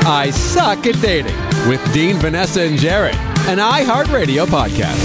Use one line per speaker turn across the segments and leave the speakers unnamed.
I Suck at Dating with Dean, Vanessa, and Jared, an iHeartRadio podcast.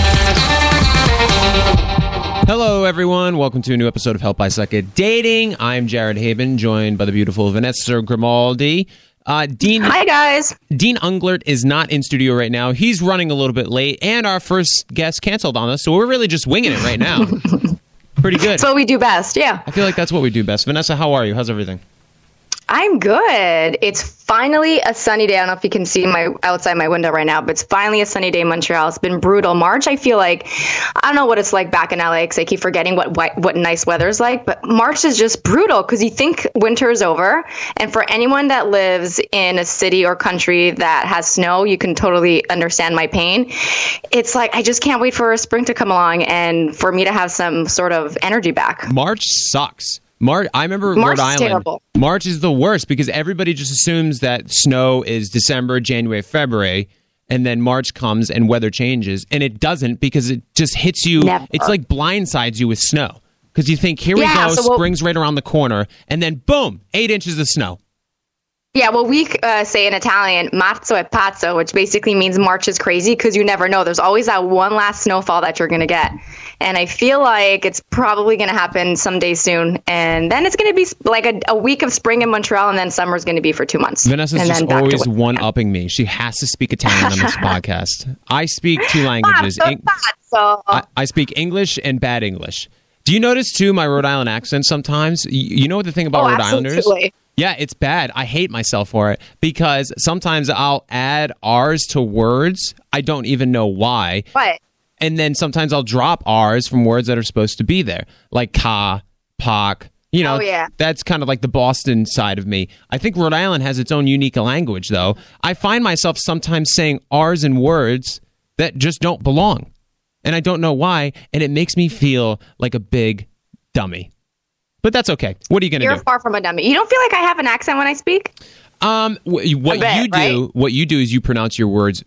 Hello, everyone. Welcome to a new episode of Help I Suck at Dating. I'm Jared Haben, joined by the beautiful Vanessa Grimaldi. Dean,
hi, guys.
Dean Unglert is not in studio right now. He's running a little bit late, and our first guest canceled on us, so we're really just winging it right now. Pretty good.
That's what we do best, yeah.
I feel like that's what we do best. Vanessa, how are you? How's everything?
I'm good. It's finally a sunny day. I don't know if you can see outside my window right now, but it's finally a sunny day in Montreal. It's been brutal. March, I feel like, I don't know what it's like back in LA because I keep forgetting what nice weather is like, but March is just brutal because you think winter is over. And for anyone that lives in a city or country that has snow, you can totally understand my pain. It's like, I just can't wait for spring to come along and for me to have some sort of energy back.
March sucks. I remember
March
Rhode Island.
Terrible.
March is the worst because everybody just assumes that snow is December, January, February, and then March comes and weather changes, and it doesn't because it just hits you.
Never.
It's like blindsides you with snow because you think, here we go, spring's right around the corner, and then boom, 8 inches of snow.
Yeah, well, we say in Italian, marzo è pazzo, which basically means March is crazy because you never know. There's always that one last snowfall that you're going to get. And I feel like it's probably going to happen someday soon. And then it's going to be like a week of spring in Montreal, and then summer's going to be for 2 months.
Vanessa's just always one-upping me. She has to speak Italian on this podcast. I speak 2 languages. I speak English and bad English. Do you notice, too, my Rhode Island accent sometimes? You know what the thing about Rhode Islanders? Yeah, it's bad. I hate myself for it because sometimes I'll add R's to words. I don't even know why.
What?
And then sometimes I'll drop R's from words that are supposed to be there, like ka, pak. You know, That's kind of like the Boston side of me. I think Rhode Island has its own unique language, though. I find myself sometimes saying R's in words that just don't belong. And I don't know why. And it makes me feel like a big dummy. But that's okay. What are you going to do?
You're far from a dummy. You don't feel like I have an accent when I speak?
What you do is you pronounce your words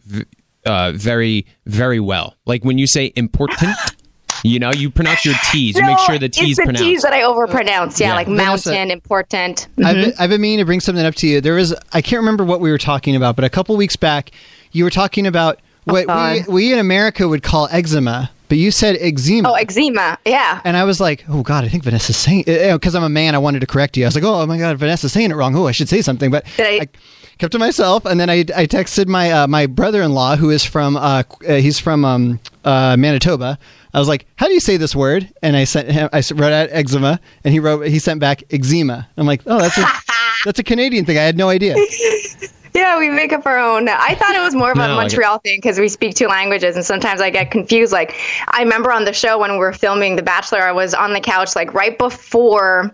very, very well. Like when you say important, you pronounce your T's. You make sure the T's pronounced.
It's the T's that I overpronounce. Yeah, like mountain, important.
Mm-hmm. I've been meaning to bring something up to you. I can't remember what we were talking about, but a couple weeks back, you were talking about what we in America would call eczema. But you said eczema.
Oh, eczema, yeah.
And I was like, oh, God, I think Vanessa's saying it. Because I'm a man, I wanted to correct you. I was like, oh, my God, Vanessa's saying it wrong. Oh, I should say something. But I kept to myself. And then I texted my brother-in-law, who is from, he's from Manitoba. I was like, how do you say this word? And I wrote out eczema. And he sent back eczema. I'm like, oh, that's a Canadian thing. I had no idea.
Yeah, we make up our own. I thought it was more of a Montreal thing because we speak 2 languages, and sometimes I get confused. Like, I remember on the show when we were filming The Bachelor, I was on the couch like right before,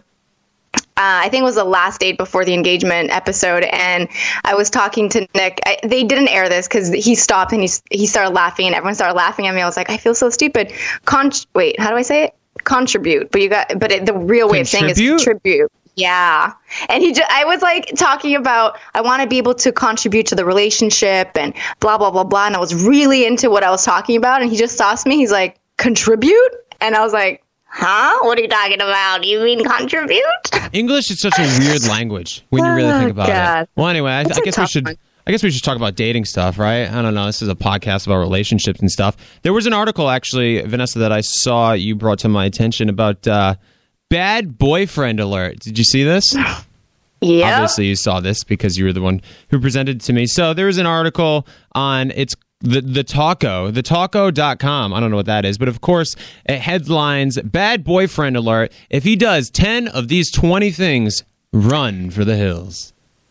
I think it was the last date before the engagement episode, and I was talking to Nick. They didn't air this because he stopped and he started laughing, and everyone started laughing at me. I was like, I feel so stupid. Wait, how do I say it? Contribute. But the real way of saying it is contribute. Yeah. And I was like talking about, I want to be able to contribute to the relationship and blah, blah, blah, blah. And I was really into what I was talking about. And he just stops me. He's like, contribute? And I was like, huh? What are you talking about? You mean contribute?
English is such a weird language when you really think about it. Well, anyway, I guess we should talk about dating stuff, right? I don't know. This is a podcast about relationships and stuff. There was an article, actually, Vanessa, that I saw you brought to my attention about bad boyfriend alert. Did you see this?
Yeah.
Obviously, you saw this because you were the one who presented it to me. So there was an article on the taco.com. I don't know what that is. But of course, it headlines, bad boyfriend alert. If he does 10 of these 20 things, run for the hills.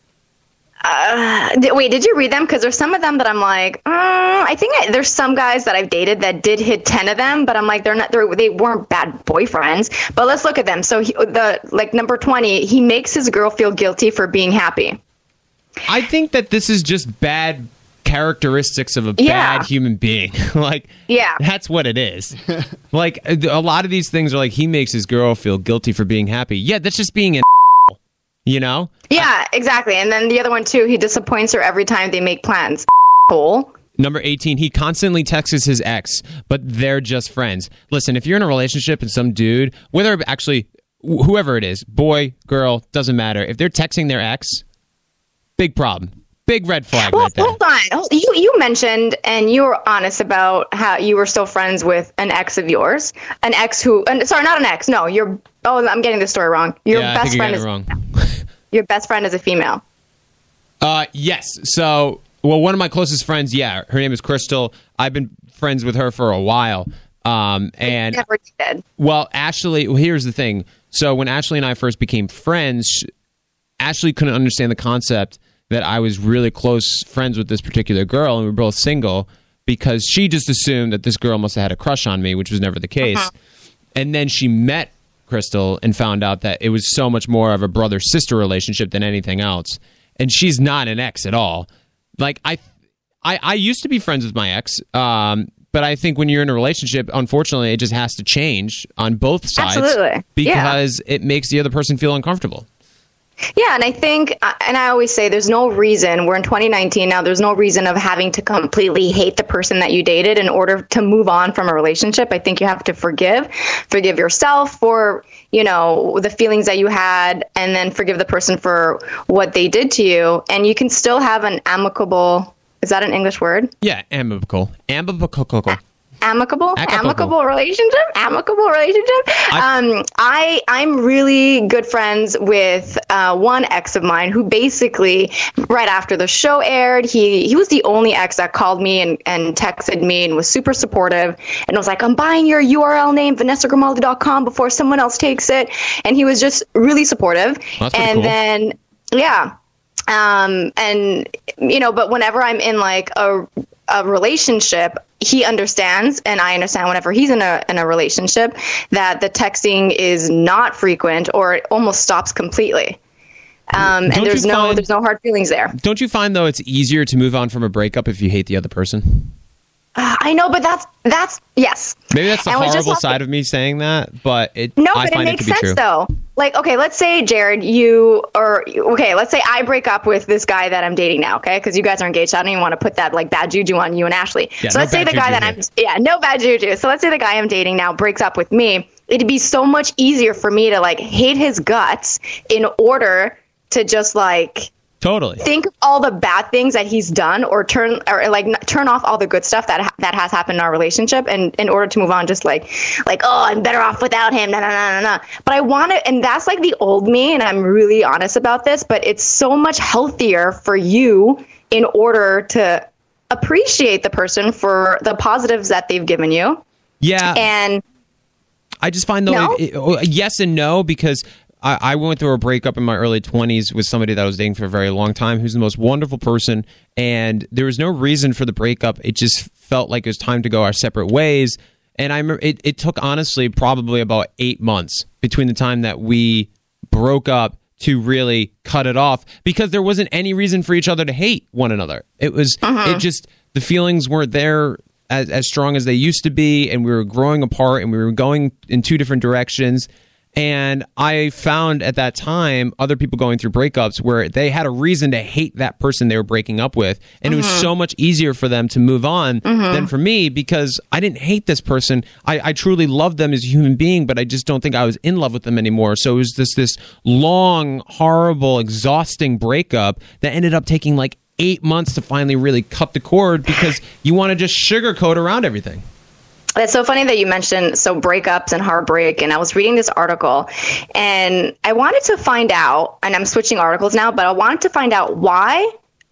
Wait, did you read them? Because there's some of them that I'm like, I think there's some guys that I've dated that did hit 10 of them, but I'm like, they weren't bad boyfriends. But let's look at them. So number 20, he makes his girl feel guilty for being happy.
I think that this is just bad characteristics of a bad human being. That's what it is. Like a lot of these things are like, he makes his girl feel guilty for being happy. Yeah, that's just being an you know?
Yeah, exactly. And then the other one, too, he disappoints her every time they make plans.
Number 18, he constantly texts his ex, but they're just friends. Listen, if you're in a relationship and some dude, whether actually, whoever it is, boy, girl, doesn't matter. If they're texting their ex, big problem. Big red flag right there.
Hold on. You mentioned, and you were honest about how you were still friends with an ex of yours. An ex who, sorry, not an ex. No, I'm getting the story wrong. Your best friend is wrong. Your best friend is a female.
Yes. So, one of my closest friends, her name is Crystal. I've been friends with her for a while. And
never did.
Well, Ashley, here's the thing. So when Ashley and I first became friends, Ashley couldn't understand the concept that I was really close friends with this particular girl, and we were both single, because she just assumed that this girl must have had a crush on me, which was never the case. Uh-huh. And then she met Crystal and found out that it was so much more of a brother-sister relationship than anything else. And she's not an ex at all. Like, I used to be friends with my ex, but I think when you're in a relationship, unfortunately, it just has to change on both sides.
Absolutely.
Because it makes the other person feel uncomfortable.
Yeah, and I think, and I always say there's no reason, we're in 2019 now, there's no reason of having to completely hate the person that you dated in order to move on from a relationship. I think you have to forgive yourself for, the feelings that you had, and then forgive the person for what they did to you. And you can still have an amicable, is that an English word?
Yeah, amicable
relationship. I'm really good friends with one ex of mine who basically, right after the show aired, he was the only ex that called me and texted me and was super supportive and was like, I'm buying your URL name, VanessaGrimaldi.com, before someone else takes it. And he was just really supportive.
Well, that's pretty cool.
Then, yeah. But whenever I'm in like a relationship, he understands, and I understand whenever he's in a relationship, that the texting is not frequent or it almost stops completely. And there's no hard feelings there.
Don't you find, though, it's easier to move on from a breakup if you hate the other person?
I know, but that's yes.
Maybe that's the horrible side of me saying that, but I
find
it
makes
to be
sense
true.
Though. Like, okay, let's say, Jared, let's say I break up with this guy that I'm dating now, okay? Because you guys are engaged. I don't even want to put that like bad juju on you and Ashley.
Yeah,
so let's say the guy that no bad juju. So let's say the guy I'm dating now breaks up with me. It'd be so much easier for me to like hate his guts in order to just like
totally
think of all the bad things that he's done, or turn off all the good stuff that has happened in our relationship, and in order to move on, just like oh, I'm better off without him. No. But I want to, and that's like the old me, and I'm really honest about this. But it's so much healthier for you in order to appreciate the person for the positives that they've given you.
Yeah,
and
I just find though, yes and no, because I went through a breakup in my early 20s with somebody that I was dating for a very long time, who's the most wonderful person, and there was no reason for the breakup. It just felt like it was time to go our separate ways. And I remember it took, honestly, probably about 8 months between the time that we broke up to really cut it off, because there wasn't any reason for each other to hate one another. It was, it just, the feelings weren't there as strong as they used to be, and we were growing apart, and we were going in two different directions. And I found at that time other people going through breakups where they had a reason to hate that person they were breaking up with. And it was so much easier for them to move on than for me, because I didn't hate this person. I truly loved them as a human being, but I just don't think I was in love with them anymore. So it was this long, horrible, exhausting breakup that ended up taking like 8 months to finally really cut the cord, because you want to just sugarcoat around everything.
It's so funny that you mentioned breakups and heartbreak. And I was reading this article, and I wanted to find out, and I'm switching articles now, but I wanted to find out why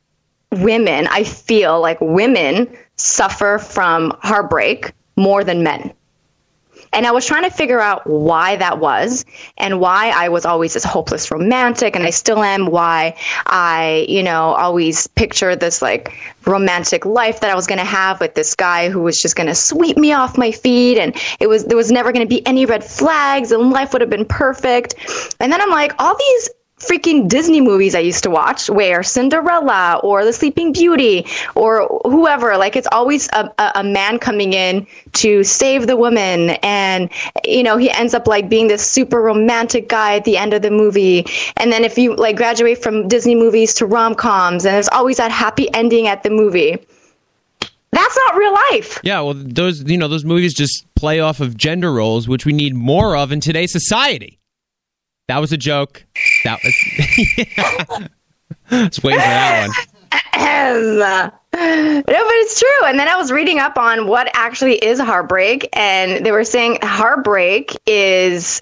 I feel like women suffer from heartbreak more than men. And I was trying to figure out why that was, and why I was always this hopeless romantic, and I still am, why I, always picture this like romantic life that I was going to have with this guy who was just going to sweep me off my feet, and there was never going to be any red flags, and life would have been perfect. And then I'm like, all these freaking Disney movies I used to watch, where Cinderella or The Sleeping Beauty or whoever, like it's always a man coming in to save the woman, and he ends up like being this super romantic guy at the end of the movie. And then if you like graduate from Disney movies to rom-coms, and there's always that happy ending at the movie. That's not real life.
Yeah, well, those movies just play off of gender roles, which we need more of in today's society. That was a joke. That was... Just waiting for that one.
No, but it's true. And then I was reading up on what actually is heartbreak, and they were saying heartbreak is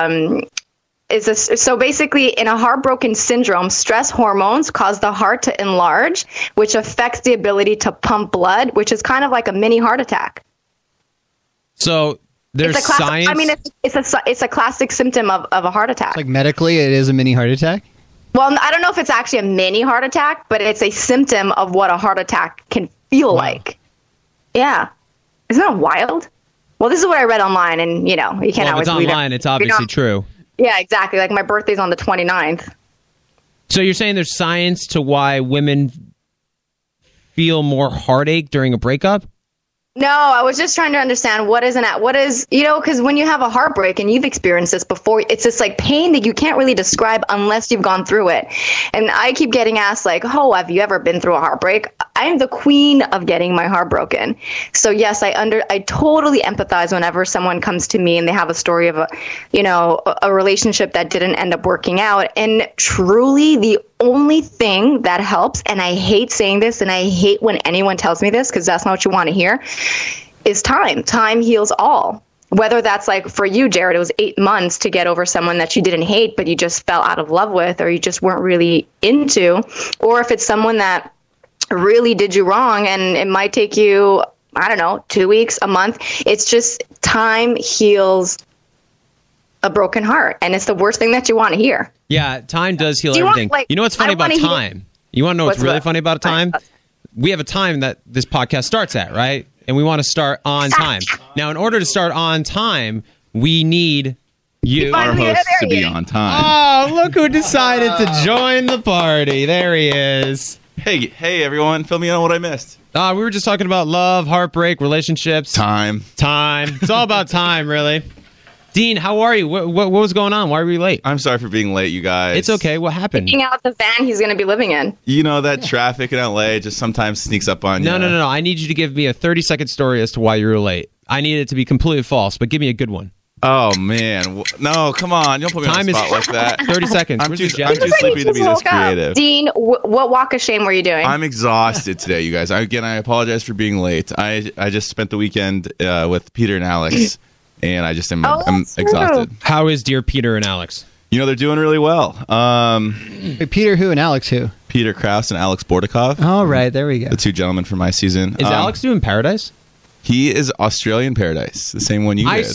so basically in a heartbroken syndrome, stress hormones cause the heart to enlarge, which affects the ability to pump blood, which is kind of like a mini heart attack.
So there's science.
I mean, it's a classic symptom of a heart attack.
It's like medically, it is a mini heart attack.
Well, I don't know if it's actually a mini heart attack, but it's a symptom of what a heart attack can feel like. Yeah. Isn't that wild? Well, this is what I read online, and, you can't always
believe it. It's online, it's obviously true.
Yeah, exactly. Like my birthday's on the 29th.
So you're saying there's science to why women feel more heartache during a breakup?
No, I was just trying to understand what is, because when you have a heartbreak and you've experienced this before, it's this like pain that you can't really describe unless you've gone through it. And I keep getting asked like, oh, have you ever been through a heartbreak? I'm the queen of getting my heart broken. So yes, I totally empathize whenever someone comes to me and they have a story of a relationship that didn't end up working out. And truly the only thing that helps, and I hate saying this and I hate when anyone tells me this because that's not what you want to hear, is time. Time heals all. Whether that's like for you, Jared, it was 8 months to get over someone that you didn't hate, but you just fell out of love with, or you just weren't really into, or if it's someone that really did you wrong and it might take you, 2 weeks, a month. It's just time heals a broken heart, and it's the worst thing that you want to hear.
Yeah, time does heal everything. You know what's funny about time? You want to know what's really funny about time? We have a time that this podcast starts at, right? And we want to start on time. Now, in order to start on time, we need you,
our host, to be on time.
Oh, look who decided to join the party. There he is.
Hey, everyone. Fill me in on what I missed.
We were just talking about love, heartbreak, relationships.
Time.
It's all about time, really. Dean, how are you? What was going on? Why were you late?
I'm sorry for being late, you guys.
It's okay. What happened?
Picking out the van he's going to be living in.
That traffic in LA just sometimes sneaks up on you.
No. I need you to give me a 30-second story as to why you were late. I need it to be completely false, but give me a good one.
Oh, man. No, come on. You don't put me on the spot like that.
30 seconds.
I'm too sleepy to be this creative.
Dean, what walk of shame were you doing?
I'm exhausted today, you guys. I apologize for being late. I just spent the weekend with Peter and Alex. And I just am I'm exhausted.
How is dear Peter and Alex?
They're doing really well.
Wait, Peter who and Alex who?
Peter Krause and Alex Bordakov.
Oh, right. There we go.
The two gentlemen from my season.
Is Alex doing Paradise?
He is Australian Paradise, the same one you did.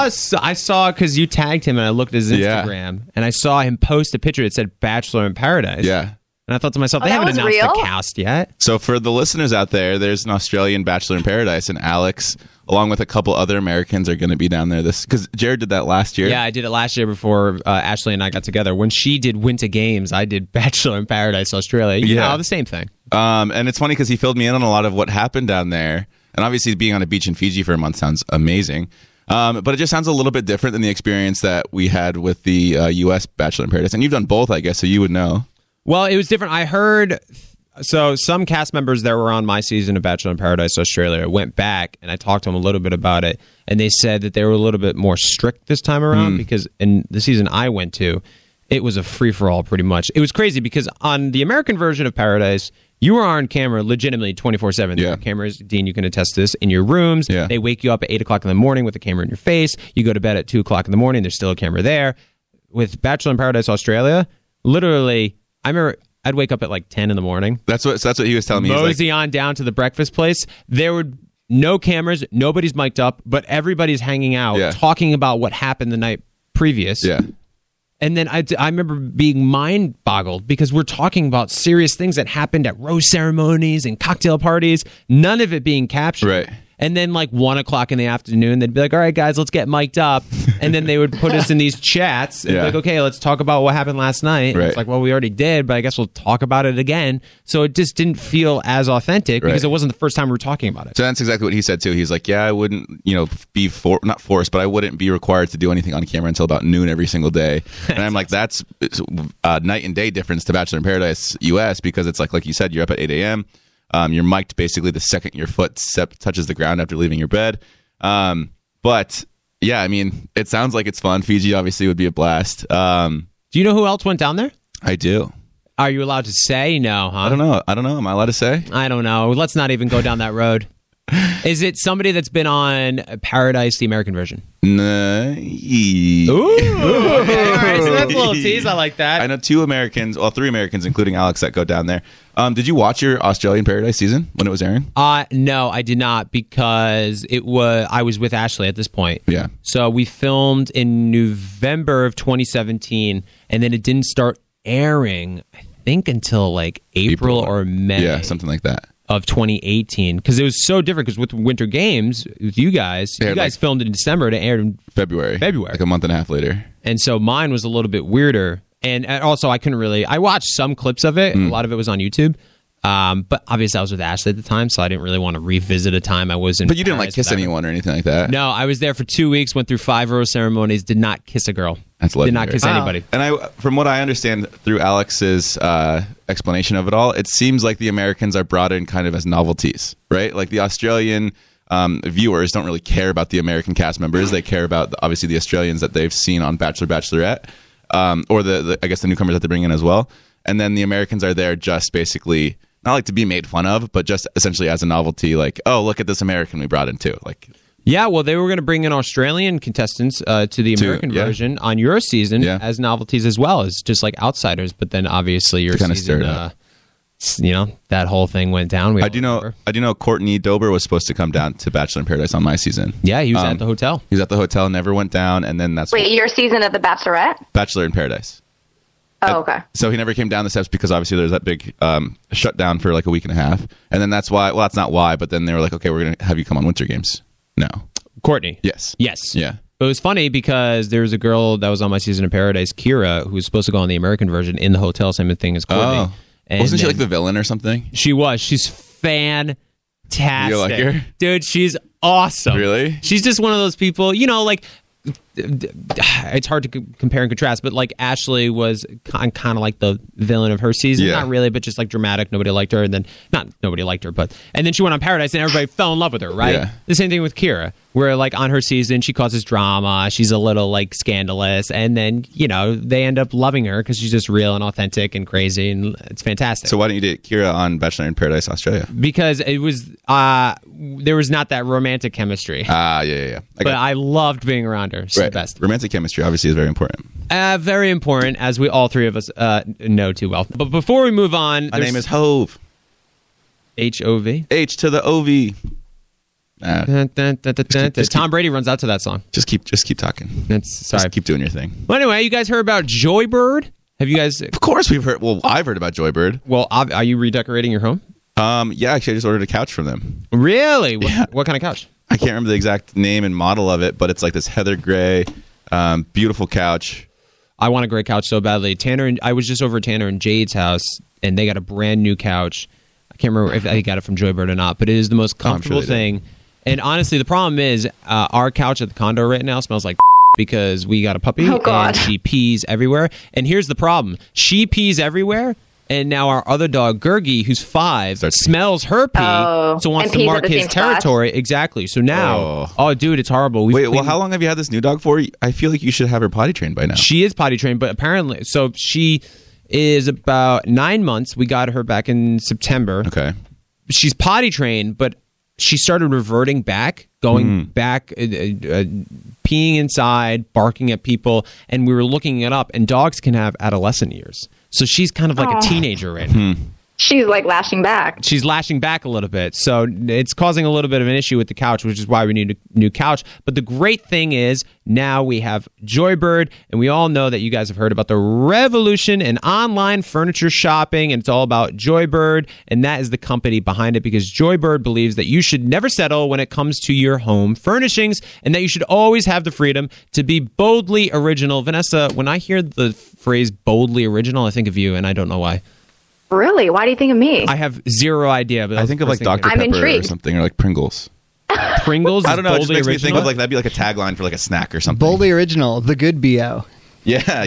I saw because you tagged him and I looked at his Instagram and I saw him post a picture that said Bachelor in Paradise.
Yeah.
And I thought to myself, they haven't announced the cast yet.
So for the listeners out there, there's an Australian Bachelor in Paradise, and Alex, along with a couple other Americans, are going to be down there. Because Jared did that last year.
Yeah, I did it last year before Ashley and I got together. When she did Winter Games, I did Bachelor in Paradise Australia. The same thing.
And it's funny because he filled me in on a lot of what happened down there. And obviously being on a beach in Fiji for a month sounds amazing. But it just sounds a little bit different than the experience that we had with the U.S. Bachelor in Paradise. And you've done both, I guess, so you would know.
Well, it was different. I heard, so some cast members that were on my season of Bachelor in Paradise Australia went back, and I talked to them a little bit about it, and they said that they were a little bit more strict this time around because in the season I went to, it was a free-for-all pretty much. It was crazy because on the American version of Paradise, you were on camera legitimately 24/7. There were cameras, Dean, you can attest to this, in your rooms. Yeah. They wake you up at 8 o'clock in the morning with a camera in your face. You go to bed at 2 o'clock in the morning, there's still a camera there. With Bachelor in Paradise Australia, literally, I remember I'd wake up at like 10 in the morning.
That's what he was telling me.
Mosey on down to the breakfast place. There were no cameras, nobody's mic'd up, but everybody's hanging out, talking about what happened the night previous.
Yeah.
And then I remember being mind-boggled because we're talking about serious things that happened at rose ceremonies and cocktail parties, none of it being captured.
Right.
And then like 1 o'clock in the afternoon, they'd be like, all right, guys, let's get mic'd up. And then they would put us in these chats and be like, okay, let's talk about what happened last night. Right. It's like, well, we already did, but I guess we'll talk about it again. So it just didn't feel as authentic because it wasn't the first time we were talking about it.
So that's exactly what he said too. He's like, yeah, I wouldn't, be not forced, but I wouldn't be required to do anything on camera until about noon every single day. And I'm like, that's night and day difference to Bachelor in Paradise US because it's like you said, you're up at 8 a.m. You're mic'd basically the second your foot touches the ground after leaving your bed. But yeah, I mean, it sounds like it's fun. Fiji obviously would be a blast.
Do you know who else went down there?
I do.
Are you allowed to say no, huh?
I don't know. Am I allowed to say?
I don't know. Let's not even go down that road. Is it somebody that's been on Paradise, the American version?
No.
Ooh. Okay. All right. So that's a little tease. I like that.
I know 3 Americans, including Alex, that go down there. Did you watch your Australian Paradise season when it was airing?
No, I did not, because I was with Ashley at this point.
Yeah.
So we filmed in November of 2017, and then it didn't start airing, I think, until like April or May.
Yeah, something like that.
Of 2018, because it was so different. Because with Winter Games, with you guys filmed in December to air in February,
like a month and a half later.
And so mine was a little bit weirder. And also, I couldn't really. I watched some clips of it. A lot of it was on YouTube. But obviously, I was with Ashley at the time, so I didn't really want to revisit a time I was in.
But you didn't like kiss anyone or anything like that.
No, I was there for 2 weeks. Went through 5 rose ceremonies. Did not kiss a girl.
That's legendary.
Did not kiss anybody.
And from what I understand through Alex's explanation of it all, it seems like the Americans are brought in kind of as novelties, right? Like the Australian viewers don't really care about the American cast members. They care about obviously the Australians that they've seen on Bachelor, Bachelorette, or I guess the newcomers that they bring in as well. And then the Americans are there just basically not like to be made fun of, but just essentially as a novelty. Like, oh, look at this American we brought in too. Like.
Yeah, well, they were going to bring in Australian contestants to the American version on your season as novelties as well as just like outsiders. But then obviously your season, that whole thing went down.
I do know Courtney Dober was supposed to come down to Bachelor in Paradise on my season.
Yeah, he was at the hotel.
He was at the hotel, never went down, and then
your season of The Bachelorette?
Bachelor in Paradise.
Oh, okay.
So he never came down the steps because obviously there's that big shutdown for like a week and a half. And then that's why, well, that's not why, but then they were like, okay, we're going to have you come on Winter Games. No.
Courtney.
Yes.
Yeah. But it was funny because there was a girl that was on my season of Paradise, Kira, who was supposed to go on the American version in the hotel, same thing as Courtney.
Oh. And wasn't she like the villain or something?
She was. She's fantastic.
You like her?
Dude, she's awesome.
Really?
She's just one of those people, like, it's hard to compare and contrast, but like Ashley was kind of like the villain of her season.
Yeah.
Not really, but just like dramatic. Nobody liked her, and then not nobody liked her, and then she went on Paradise and everybody fell in love with her, right?
Yeah.
The same thing with Kira, where like on her season she causes drama, she's a little like scandalous, and then they end up loving her because she's just real and authentic and crazy, and it's fantastic.
So why didn't you date Kira on Bachelor in Paradise Australia?
Because it was there was not that romantic chemistry.
Yeah.
But I loved being around her. She's the best.
Romantic chemistry obviously is very important.
Very important, as we all three of us know too well. But before we move on,
my name is Hove.
H-O-V?
H to the O-V.
Tom Brady runs out to that song.
Just keep talking. Just keep doing your thing.
Well, anyway, you guys heard about Joybird? Have you guys?
Of course we've heard. Well, I've heard about Joybird.
Well, are you redecorating your home?
Yeah, actually, I just ordered a couch from them.
Really?
Yeah.
What kind of couch?
I can't remember the exact name and model of it, but it's like this heather gray, beautiful couch.
I want a gray couch so badly. I was just over at Tanner and Jade's house, and they got a brand new couch. I can't remember if I got it from Joybird or not, but it is the most comfortable thing. And honestly, the problem is our couch at the condo right now smells like because we got a puppy and she pees everywhere. And here's the problem. She pees everywhere. And now our other dog, Gurgi, who's 5, smells her pee, so wants to mark his territory. Exactly. So now, dude, it's horrible.
Wait, well, how long have you had this new dog for? I feel like you should have her potty trained by now.
She is potty trained, but apparently, so she is about 9 months. We got her back in September.
Okay.
She's potty trained, but she started reverting back, going back, peeing inside, barking at people, and we were looking it up, and dogs can have adolescent years. So she's kind of like a teenager right now.
She's like lashing back.
She's lashing back a little bit. So it's causing a little bit of an issue with the couch, which is why we need a new couch. But the great thing is now we have Joybird, and we all know that you guys have heard about the revolution in online furniture shopping, and it's all about Joybird, and that is the company behind it, because Joybird believes that you should never settle when it comes to your home furnishings, and that you should always have the freedom to be boldly original. Vanessa, when I hear the phrase boldly original, I think of you, and I don't know why.
Really? Why do you think of me?
I have zero idea. But
I think of like Dr. Pepper or something, or like Pringles.
Pringles?
I don't know. It just makes
original?
me think of like that'd be like a tagline for like a snack or something.
Boldly original, the good BO.
Yeah.
Oh,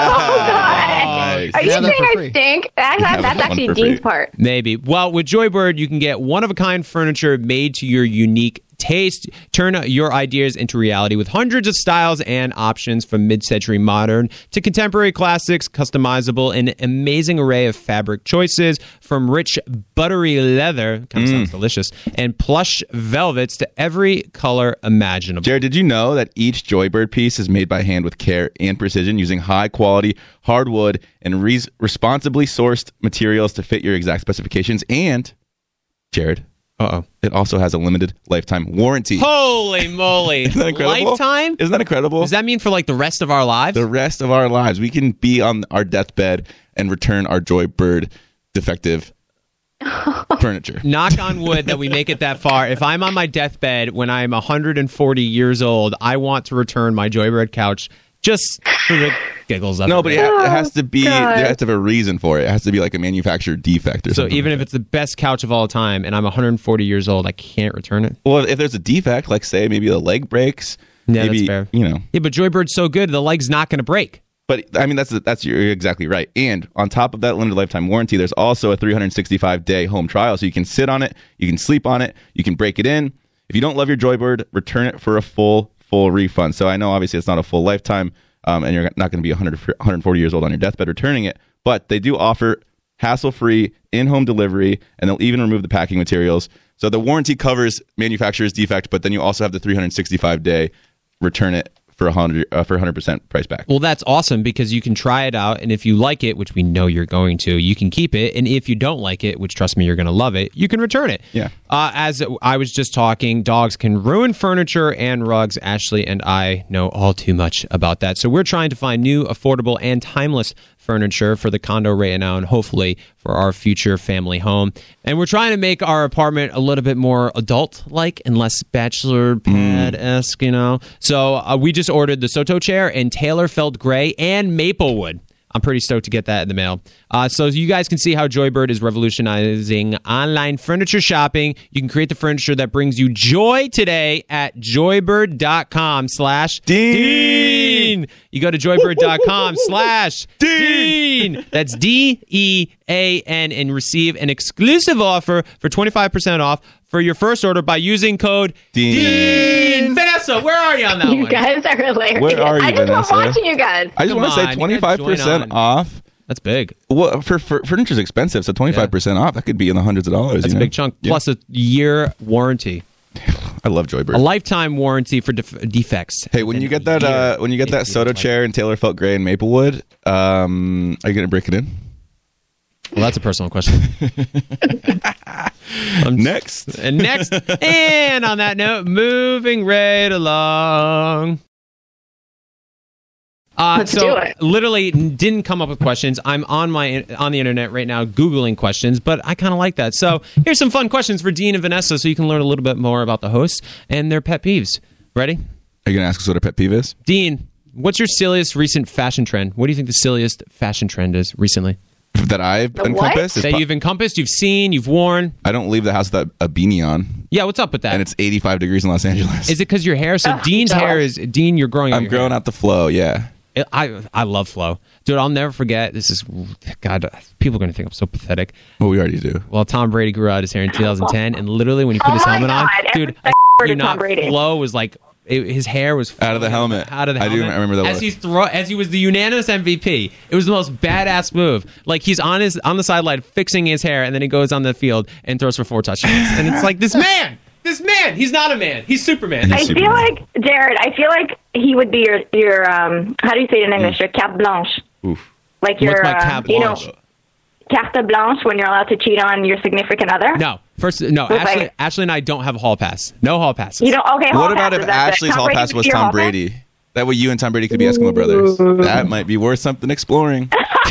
God. Are you saying I stink? That's actually Dean's part.
Maybe. Well, with Joybird, you can get one-of-a-kind furniture made to your unique taste. Turn your ideas into reality with hundreds of styles and options from mid-century modern to contemporary classics, customizable, an amazing array of fabric choices from rich buttery leather, kind of sounds delicious, and plush velvets to every color imaginable.
Jared, did you know that each Joybird piece is made by hand with care and precision using high-quality hardwood and responsibly sourced materials to fit your exact specifications? And, Jared, it also has a limited lifetime warranty.
Holy moly.
Isn't that incredible?
Lifetime?
Isn't that incredible?
Does that mean for like the rest of our lives?
The rest of our lives. We can be on our deathbed and return our Joybird defective furniture.
Knock on wood that we make it that far. If I'm on my deathbed when I'm 140 years old, I want to return my Joybird couch just for the giggles of it.
No, but it has to be, there has to have a reason for it. It has to be like a manufacturer defect or something.
So even if it's the best couch of all time and I'm 140 years old, I can't return it?
Well, if there's a defect, like say maybe the leg breaks.
Yeah,
maybe,
that's fair.
Yeah,
but Joybird's so good, the leg's not going to break.
But I mean, you're exactly right. And on top of that limited lifetime warranty, there's also a 365-day home trial. So you can sit on it, you can sleep on it, you can break it in. If you don't love your Joybird, return it for a full refund. So I know obviously it's not a full lifetime, and you're not going to be 140 years old on your deathbed returning it. But they do offer hassle-free in-home delivery, and they'll even remove the packing materials. So the warranty covers manufacturer's defect, but then you also have the 365-day return it for 100% price back.
Well, that's awesome because you can try it out, and if you like it, which we know you're going to, you can keep it, and if you don't like it, which trust me, you're going to love it, you can return it.
Yeah.
As I was just talking, dogs can ruin furniture and rugs. Ashley and I know all too much about that, so we're trying to find new, affordable, and timeless furniture for the condo right now and hopefully for our future family home. And we're trying to make our apartment a little bit more adult-like and less bachelor pad-esque, you know. So we just ordered the Soto chair in Taylor Felt Gray and Maplewood. I'm pretty stoked to get that in the mail. So you guys can see how Joybird is revolutionizing online furniture shopping. You can create the furniture that brings you joy today at joybird.com/Dean. You go to joybird.com/Dean. That's DEAN and receive an exclusive offer for 25% off for your first order by using code Dean. Vanessa, where are you on that one?
You guys are hilarious.
Where are you, Vanessa?
I just love watching you guys.
I just want to say 25% off.
That's big.
Well, for furniture's expensive, so 25% off, that could be in the hundreds of dollars.
That's a big chunk. Plus a year warranty.
I love Joybird.
A lifetime warranty for defects.
Hey, when you get that Soto chair in Taylor Felt Gray and Maplewood, are you going to break it in?
Well, that's a personal question.
Next.
And on that note, moving right along.
Let's do it.
Literally didn't come up with questions. I'm on the internet right now Googling questions, but I kind of like that. So here's some fun questions for Dean and Vanessa so you can learn a little bit more about the hosts and their pet peeves. Ready?
Are you going to ask us what our pet peeve is?
Dean, what's your silliest recent fashion trend? What do you think the silliest fashion trend is recently?
That I've encompassed?
That you've encompassed, you've seen, you've worn.
I don't leave the house without a beanie on.
Yeah, what's up with that?
And it's 85 degrees in Los Angeles.
Is it because your hair? So Dean's hair is... Dean, you're growing out
I'm growing out the flow, yeah.
I love flow. Dude, I'll never forget. This is... God, people are going to think I'm so pathetic.
Well, we already do.
Well, Tom Brady grew out his hair in 2010, and literally when he put his helmet on... Dude, flow was like... his hair was
out of the helmet.
Out of the helmet.
I do remember that.
As he was the unanimous MVP. It was the most badass move. Like he's on the sideline fixing his hair, and then he goes on the field and throws for 4 touchdowns. And it's like this man, he's not a man. He's Superman.
I feel like Jared. I feel like he would be your how do you say it in English? Your carte blanche.
Oof.
Like your
what's my carte blanche?
Carte blanche when you're allowed to cheat on your significant other?
No. Ashley and I don't have a hall pass. No hall passes.
You don't? Okay,
what about if Ashley's hall pass was Tom Brady? That way you and Tom Brady could be Eskimo brothers. That might be worth something exploring.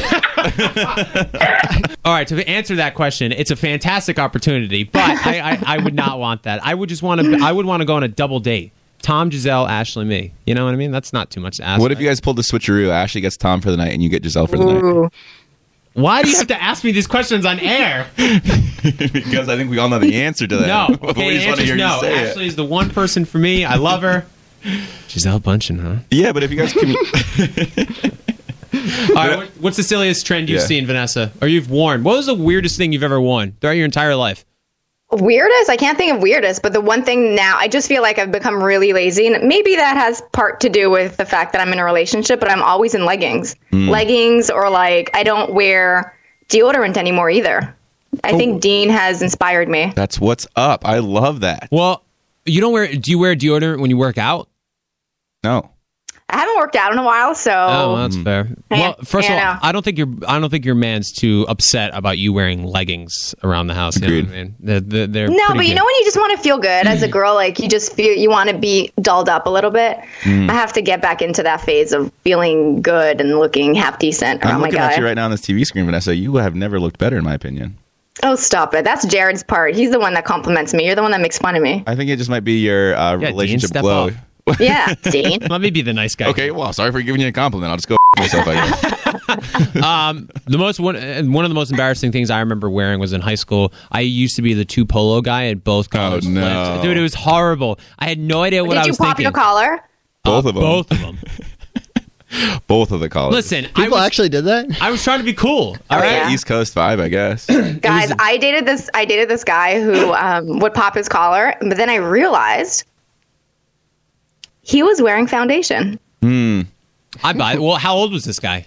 All right, to answer that question, it's a fantastic opportunity, but I would not want that. I would want to go on a double date. Tom, Giselle, Ashley, me. You know what I mean? That's not too much to ask.
What if you guys pulled the switcheroo? Ashley gets Tom for the night and you get Giselle for the night.
Why do you have to ask me these questions on air?
Because I think we all know the answer to that.
No. Okay, the answer is no. Ashley is the one person for me. I love her. Giselle Bundchen, huh?
Yeah, but if you guys can...
All right, what's the silliest trend you've seen, Vanessa? Or you've worn? What was the weirdest thing you've ever worn throughout your entire life?
Weirdest? I can't think of weirdest, but the one thing now, I just feel like I've become really lazy, and maybe that has part to do with the fact that I'm in a relationship, but I'm always in leggings. Leggings, or like, I don't wear deodorant anymore either. I think Dean has inspired me.
That's what's up. I love that.
Well, do you wear deodorant when you work out?
No.
I haven't worked out in a while, so.
Oh, well, that's fair. Well, first of all, I don't think your man's too upset about you wearing leggings around the house.
Agreed.
You know what I mean? They're
no, but you know when you just want to feel good as a girl, like you just feel you want to be dolled up a little bit. I have to get back into that phase of feeling good and looking half decent around my guy.
I'm looking at you right now on this TV screen, Vanessa. You have never looked better, in my opinion.
Oh, stop it. That's Jared's part. He's the one that compliments me. You're the one that makes fun of me.
I think it just might be your relationship
Dean,
glow.
Yeah, Dean.
Let me be the nice guy.
Okay, well, sorry for giving you a compliment. I'll just go myself, I guess.
One of the most embarrassing things I remember wearing was in high school. I used to be the 2 polo guy at both collars.
Oh, no.
Flipped. Dude, it was horrible. I had no idea what I was thinking.
Did you pop your collar?
Both of them.
Both of them.
Both of the collars.
Listen,
people actually did that.
I was trying to be cool. All right,
yeah.
East Coast vibe, I guess.
Guys, I dated this guy who would pop his collar, but then I realized he was wearing foundation.
I buy it. Well, how old was this guy?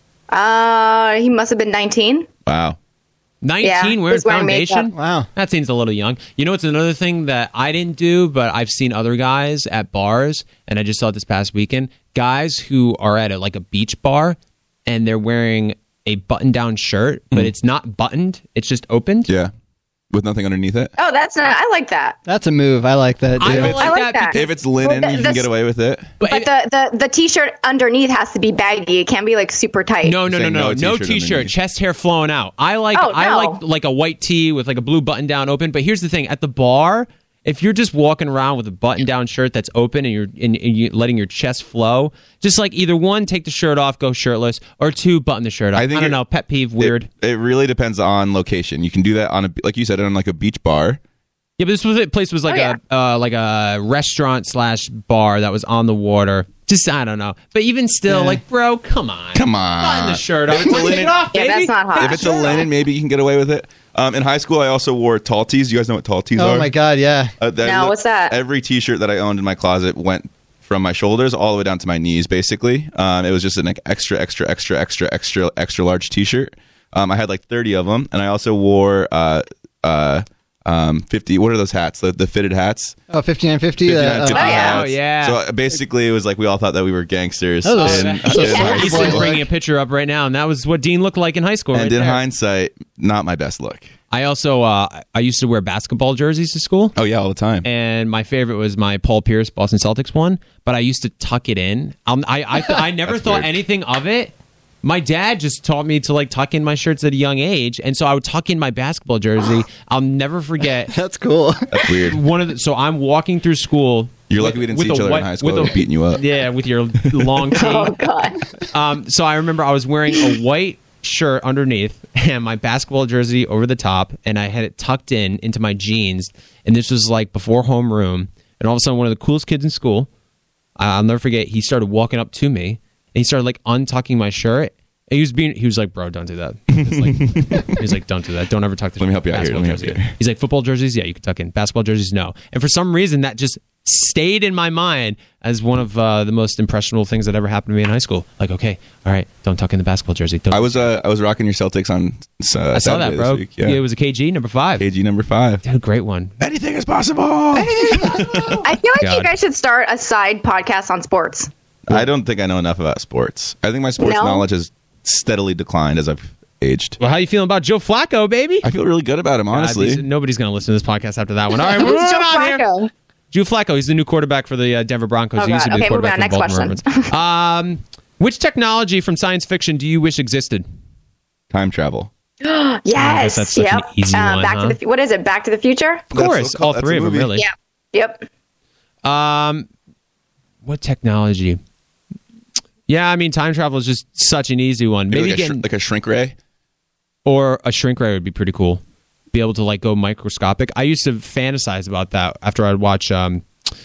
He must have been 19.
Wow.
19 wearing foundation?
Makeup.
Wow.
That seems a little young. You know, it's another thing that I didn't do, but I've seen other guys at bars, and I just saw it this past weekend. Guys who are at a beach bar, and they're wearing a button-down shirt, but it's not buttoned. It's just opened.
Yeah. With nothing underneath it.
Oh, that's not. I like that.
That's a move. I like that. Dude.
I
like that.
If it's linen, you can get away with it.
But the t-shirt underneath has to be baggy. It can't be like super tight.
No
t-shirt
t-shirt,
underneath.
chest hair flowing out. I like a white tee with like a blue button down open. But here's the thing: at the bar, if you're just walking around with a button down shirt that's open and you're letting your chest flow, just like either one, take the shirt off, go shirtless, or 2, button the shirt off. I don't know, pet peeve, weird.
It really depends on location. You can do that on like you said, on like a beach bar.
Yeah, but place was like a restaurant / bar that was on the water. Just, I don't know. But even still, like, bro, come on. Button the shirt off.
If it's a linen,
off, baby.
That's not hot.
If it's a linen, maybe you can get away with it. In high school, I also wore tall tees. You guys know what tall tees are?
Oh, my God, yeah.
No, what's that?
Every T-shirt that I owned in my closet went from my shoulders all the way down to my knees, basically. It was just an extra large T-shirt. I had like 30 of them, and I also wore 50. What are those hats? The fitted hats.
Oh, 5950.
Yeah.
So basically, it was like we all thought that we were gangsters.
He's bringing a picture up right now, and that was what Dean looked like in high school.
And in hindsight, not my best look.
I also I used to wear basketball jerseys to school.
Oh yeah, all the time.
And my favorite was my Paul Pierce Boston Celtics one, but I used to tuck it in. I never thought anything of it. My dad just taught me to like tuck in my shirts at a young age, and so I would tuck in my basketball jersey. I'll never forget.
That's cool.
That's weird.
So I'm walking through school.
You're lucky we didn't see each other in high school. I would have beaten you up.
Yeah, with your long tee.
Oh God.
So I remember I was wearing a white shirt underneath and my basketball jersey over the top, and I had it tucked into my jeans. And this was like before homeroom. And all of a sudden, one of the coolest kids in school, I'll never forget, he started walking up to me. And he started like untucking my shirt. And he was like, bro, don't do that. He's like, don't do that. Don't ever tuck the
Let me help you out here.
He's like, football jerseys, yeah, you can tuck in. Basketball jerseys, no. And for some reason, that just stayed in my mind as one of the most impressionable things that ever happened to me in high school. Like, okay, all right, don't tuck in the basketball jersey. I
was rocking your Celtics on
I saw that, bro. Yeah, it was a KG number 5.
KG number 5.
Dude, great one.
Anything is possible.
I feel like you guys should start a side podcast on sports.
I don't think I know enough about sports. I think my sports knowledge has steadily declined as I've aged.
Well, how you feeling about Joe Flacco, baby?
I feel really good about him, honestly.
Nobody's going to listen to this podcast after that one. All right,
Who's Joe Flacco?
Joe Flacco, he's the new quarterback for the Denver Broncos.
Oh,
he used to be the quarterback for the Baltimore
Ravens.
Which technology from science fiction do you wish existed?
Time travel.
Yes.
I guess that's such an easy one.
What is it? Back to the Future?
Of course, all 3 of them, really.
Yeah. Yep.
What technology? Yeah, I mean, time travel is just such an easy one.
Maybe like a shrink ray?
Or a shrink ray would be pretty cool. Be able to like go microscopic. I used to fantasize about that after I'd watch Honey,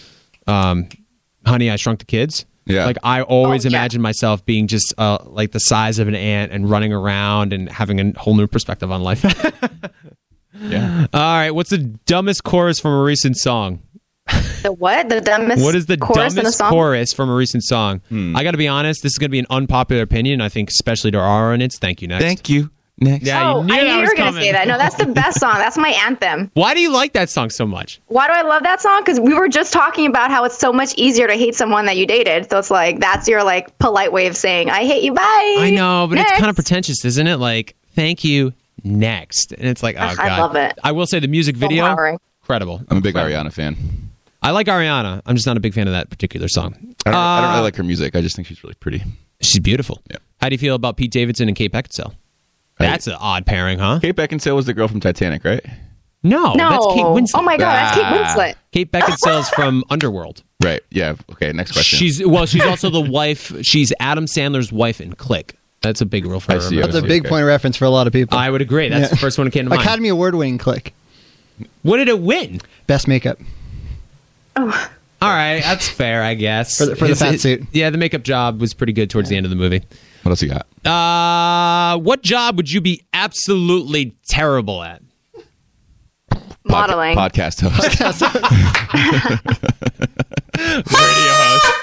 I Shrunk the Kids.
Yeah.
Like I always imagined myself being just like the size of an ant and running around and having a whole new perspective on life.
Yeah.
All right. What's the dumbest chorus from a recent song?
The what? The dumbest.
What is the
chorus
dumbest chorus from a recent song? I got to be honest. This is going to be an unpopular opinion. I think, especially to our audience. Thank you. Next.
Thank you. Next.
Yeah,
I knew you were going to say that. No, that's the best song. That's my anthem.
Why do you like that song so much?
Why do I love that song? Because we were just talking about how it's so much easier to hate someone that you dated. So it's like, that's your like polite way of saying, I hate you, bye.
I know, but
Next.
it's kind of pretentious, isn't it? Like, thank you, next. And it's like, oh, God.
I love it.
I will say the music video, incredible.
I'm a big Ariana fan.
I like Ariana. I'm just not a big fan of that particular song.
I don't really like her music. I just think she's really pretty.
She's beautiful.
Yeah.
How do you feel about Pete Davidson and Kate Beckinsale? That's an odd pairing, huh?
Kate Beckinsale was the girl from Titanic, right?
No, that's Kate Winslet.
Oh my God, that's Kate Winslet.
Kate Beckinsale's from Underworld.
Right. Yeah. Okay. Next question.
She's also the wife. She's Adam Sandler's wife in Click. That's a big role for her.
That's a big point of reference for a lot of people.
I would agree. That's the first one that came to mind.
Academy Award winning Click.
What did it win?
Best makeup.
Oh.
All right, that's fair, I guess.
For the fat suit.
Yeah, the makeup job was pretty good towards the end of the movie.
What else you got?
What job would you be absolutely terrible at?
Modeling.
Podcast host.
Radio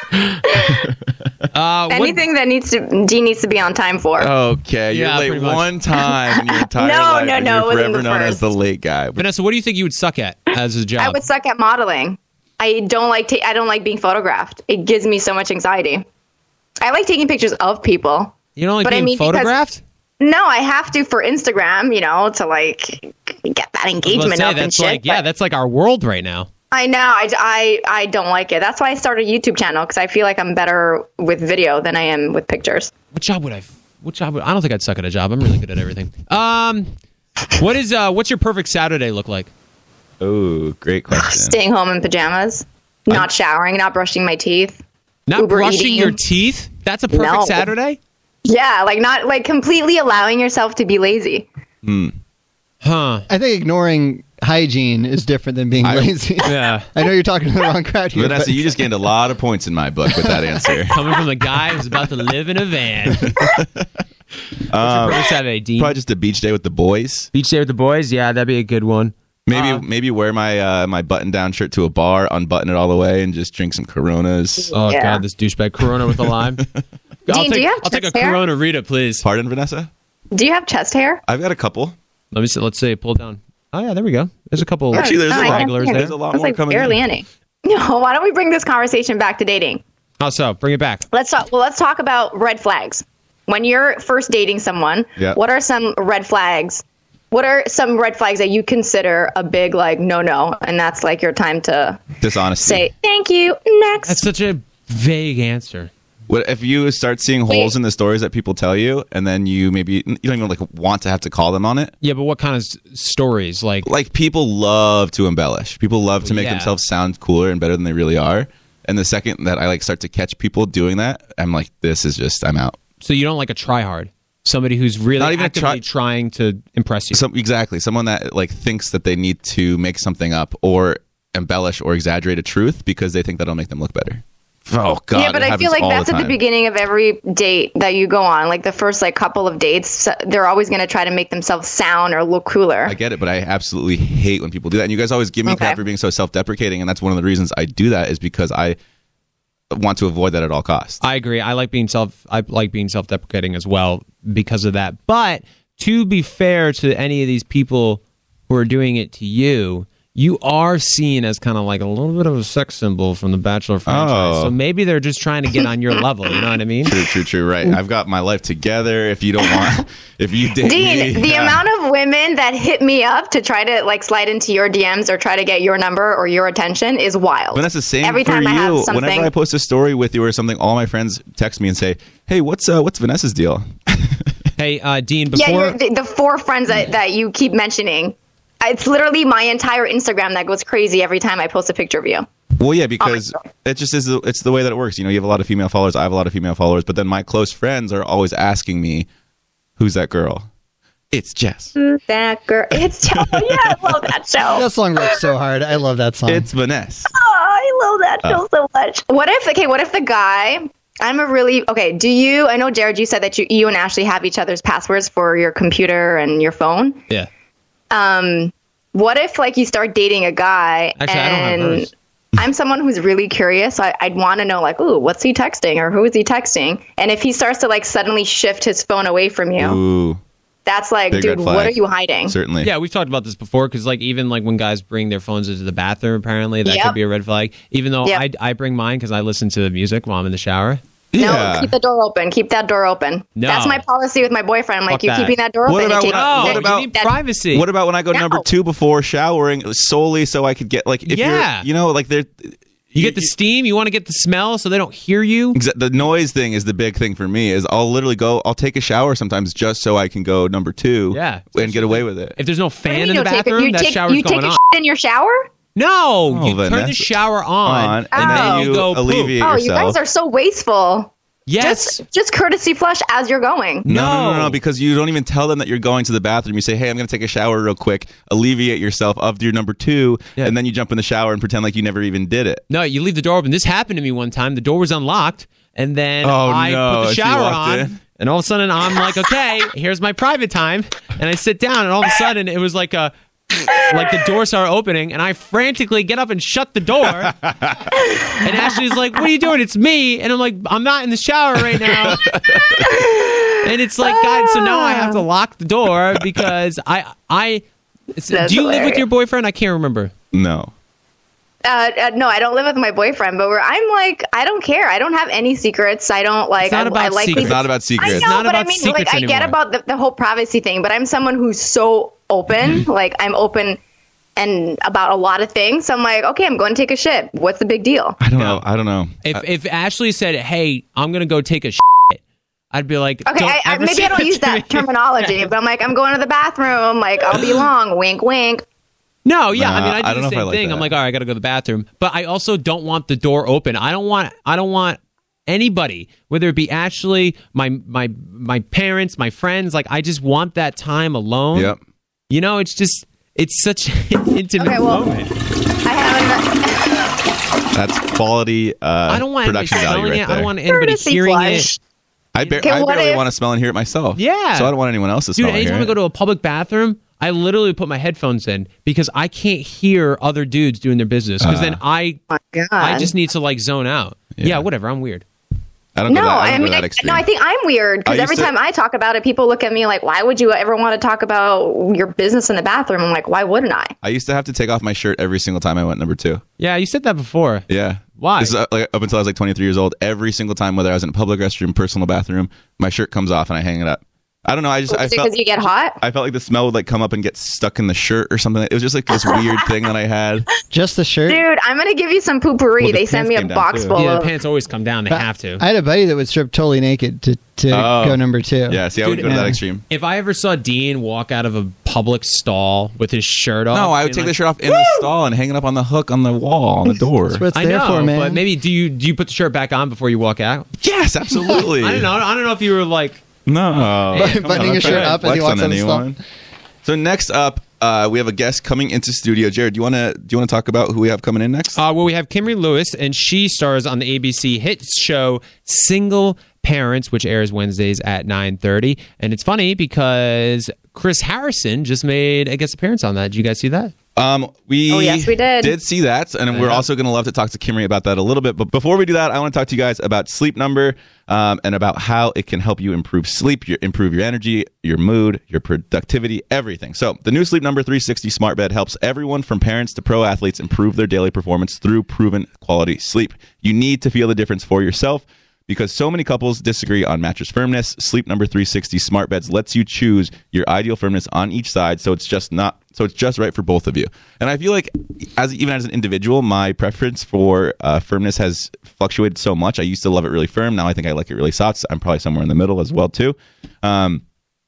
host.
Anything that Dean needs to be on time for.
Okay, you're
Yeah,
late
pretty much.
one time in your entire
No,
life.
no,
and
no,
you're
it wasn't
forever
the
known as
first.
the late guy.
Vanessa, what do you think you would suck at as a job?
I would suck at modeling. I don't like being photographed. It gives me so much anxiety. I like taking pictures of people.
You don't like
but
being
I mean,
photographed?
No, I have to for Instagram, to like get that engagement up and shit.
That's like our world right now.
I know. I don't like it. That's why I started a YouTube channel, because I feel like I'm better with video than I am with pictures.
I don't think I'd suck at a job. I'm really good at everything. What's your perfect Saturday look like?
Oh, great question.
Staying home in pajamas, not showering, not brushing my teeth.
Not
Uber
brushing
eating.
your teeth? That's a perfect Saturday?
Yeah, not completely allowing yourself to be lazy.
Huh.
I think ignoring hygiene is different than being lazy.
Yeah.
I know you're talking to the wrong crowd here.
Vanessa, you just gained a lot of points in my book with that answer.
Coming from the guy who's about to live in a van. What's your perfect Saturday, Dean?
Probably just a beach day with the boys.
Beach day with the boys? Yeah, that'd be a good one.
Maybe wear my my button-down shirt to a bar, unbutton it all the way, and just drink some Coronas.
Oh, yeah. God, this douchebag Corona with a lime.
Dean, do you have
I'll take a
hair?
Corona Rita, please.
Pardon, Vanessa?
Do you have chest hair?
I've got a couple.
Let me see. Let's say pull down. Oh, yeah, there we go. There's a couple
Actually, there's a lot.
regulars there.
There's a lot
That's
more
like
coming
barely
in.
any. No, why don't we bring this conversation back to dating?
Oh, so bring it back.
Let's talk about red flags. When you're first dating someone, what are some red flags? What are some red flags that you consider a big no, and that's like your time to
dishonesty.
Say thank you. Next.
That's such a vague answer.
What if you start seeing holes in the stories that people tell you, and then you don't even want to have to call them on it?
Yeah, but what kind of stories? Like
people love to embellish. People love to make themselves sound cooler and better than they really are. And the second that I start to catch people doing that, I'm like, I'm out.
So you don't like a tryhard, somebody who's really
not even
actively trying to impress you.
Exactly, someone that thinks that they need to make something up or embellish or exaggerate a truth because they think that'll make them look better. Oh God!
Yeah, but I feel like that's at the beginning of every date that you go on. Like the first couple of dates, they're always going to try to make themselves sound or look cooler.
I get it, but I absolutely hate when people do that. And you guys always give me crap for being so self-deprecating, and that's one of the reasons I do that is because I want to avoid that at all costs.
I agree. I like being self-deprecating as well because of that. But to be fair to any of these people who are doing it to you, you are seen as kind of like a little bit of a sex symbol from the Bachelor franchise. So maybe they're just trying to get on your level. You know what I mean?
True. Right. I've got my life together. If you date
Dean,
me,
the amount of women that hit me up to try to slide into your DMs or try to get your number or your attention is wild.
But that's the same
every
for
time
you.
I have something.
Whenever I post a story with you or something, all my friends text me and say, "Hey, what's Vanessa's deal?"
Hey, Dean. Before
the 4 friends that you keep mentioning. It's literally my entire Instagram that goes crazy every time I post a picture of you.
Well, yeah, because it just is. It's the way that it works. You have a lot of female followers. I have a lot of female followers. But then my close friends are always asking me, "Who's that girl?" It's Jess.
Who's that girl? It's Jess. Oh, yeah, I love that show.
That song rips so hard. I love that song.
It's Vanessa.
Oh, I love that show so much. What if the guy? Do you? I know, Jared. You said that you and Ashley have each other's passwords for your computer and your phone.
Yeah.
what if like you start dating a guy
Actually, I don't have hers.
I'm someone who's really curious. So I'd want to know like, ooh, what's he texting or who is he texting? And if he starts to like suddenly shift his phone away from you,
Ooh.
That's like,
Big
dude, what are you hiding?
Certainly.
Yeah, we've talked about this before because like even like when guys bring their phones into the bathroom, apparently that could be a red flag. Even though I bring mine because I listen to music while I'm in the shower.
No, keep the door open. Keep that door open. No. That's my policy with my boyfriend. I'm like, you keeping that door open.
What about you need privacy?
What about when I go number 2 before showering solely so I could get like if you're, you know, like there.
You get the steam. You want to get the smell so they don't hear you.
The noise thing is the big thing for me. Is I'll literally I'll take a shower sometimes just so I can go number 2. And get away with it.
If there's no fan in the bathroom, that shower's going on.
You take a in your shower?
No, you turn the shower on and then you go
alleviate
yourself.
Oh,
you guys are so wasteful.
Yes.
Just courtesy flush as you're going.
No, because you don't even tell them that you're going to the bathroom. You say, hey, I'm going to take a shower real quick, alleviate yourself of your number 2, and then you jump in the shower and pretend like you never even did it.
No, you leave the door open. This happened to me one time. The door was unlocked, and then I put the shower on, and all of a sudden I'm like, okay, here's my private time, and I sit down, and all of a sudden it was like the door started opening, and I frantically get up and shut the door. And Ashley's like, what are you doing? It's me. And I'm like, I'm not in the shower right now. And it's like, God, so now I have to lock the door because do you live with your boyfriend? I can't remember.
No.
No, I don't live with my boyfriend, but I'm like, I don't care. I don't have any secrets. I don't like.
It's not about secrets.
It's not about secrets.
I know,
not
but
about
I mean,
secrets
like, I get
anymore.
about the whole privacy thing, but I'm someone who's so open. Like, I'm open and about a lot of things. So I'm like, okay, I'm going to take a shit. What's the big deal?
I don't know.
If Ashley said, hey, I'm going to go take a shit, I'd be like,
okay, maybe I don't use that terminology, but I'm like, I'm going to the bathroom. Like, I'll be long. Wink, wink.
No, yeah, I mean, I do the same
like
thing.
That.
I'm like, all right, I got to go to the bathroom, but I also don't want the door open. I don't want anybody, whether it be Ashley, my parents, my friends. Like, I just want that time alone.
Yep.
You know, it's such an intimate moment.
That's quality.
I don't want
production
anybody smelling
value
it. I don't want anybody hearing it.
I barely want to smell and hear it myself.
Yeah.
So I don't want anyone else to smell.
Dude, anytime I go to a public bathroom, I literally put my headphones in because I can't hear other dudes doing their business because then I just need to like zone out. Yeah, whatever. I'm weird.
I don't go that extreme.
I think I'm weird because every time I talk about it, people look at me like, why would you ever want to talk about your business in the bathroom? I'm like, why wouldn't I?
I used to have to take off my shirt every single time I went number 2.
Yeah, you said that before.
Yeah.
Why?
This is, up until I was like 23 years old. Every single time, whether I was in a public restroom, personal bathroom, my shirt comes off and I hang it up. I don't know. I felt
because you get hot.
I felt like the smell would like come up and get stuck in the shirt or something. It was just like this weird thing that I had.
Just the shirt,
dude. I'm gonna give you some poopery. Well, they sent me a box full.
Yeah, the pants always come down. They have to.
I had a buddy that would strip totally naked to go number 2.
Yeah, see, I would go to that extreme.
If I ever saw Dean walk out of a public stall with his shirt off,
no, I would take the shirt off in the stall and hang it up on the hook on the wall on the door.
That's what it's there for, man.
But maybe do you put the shirt back on before you walk out?
Yes, absolutely.
I don't know if you were like.
No.
Buttoning your shirt up as he walks on the stall.
So next up, we have a guest coming into studio. Jared, do you want to talk about who we have coming in next?
Well, we have Kimberly Lewis, and she stars on the ABC hit show Single Parents, which airs Wednesdays at 9:30. And it's funny because Chris Harrison just made a guest appearance on that. Did you guys see that?
Yes, we did
see that, and we're also going to love to talk to Kimberly about that a little bit. But before we do that, I want to talk to you guys about Sleep Number and about how it can help you improve sleep, improve your energy, your mood, your productivity, everything. So the new Sleep Number 360 smart bed helps everyone from parents to pro athletes improve their daily performance through proven quality sleep. You need to feel the difference for yourself. Because so many couples disagree on mattress firmness, Sleep Number 360 smart beds lets you choose your ideal firmness on each side, so it's just right for both of you. And I feel like, even as an individual, my preference for firmness has fluctuated so much. I used to love it really firm. Now I think I like it really soft. I'm probably somewhere in the middle as well too. The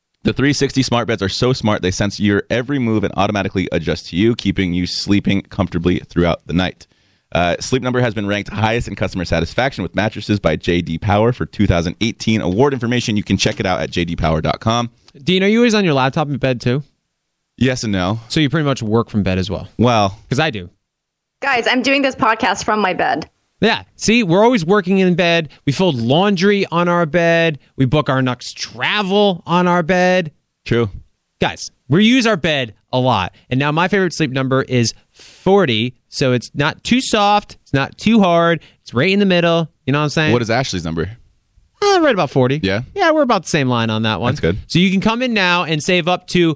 360 smart beds are so smart they sense your every move and automatically adjust to you, keeping you sleeping comfortably throughout the night. Sleep Number has been ranked highest in customer satisfaction with mattresses by J.D. Power for 2018 award information. You can check it out at jdpower.com.
Dean, are you always on your laptop in bed too?
Yes and no.
So you pretty much work from bed as well?
Well,
because I do.
Guys, I'm doing this podcast from my bed.
Yeah. See, we're always working in bed. We fold laundry on our bed. We book our next travel on our bed.
True.
Guys, we use our bed a lot. And now my favorite sleep number is 40. So it's not too soft. It's not too hard. It's right in the middle. You know what I'm saying?
What is Ashley's number?
Right about 40.
Yeah?
Yeah, we're about the same line on that one.
That's good.
So you can come in now and save up to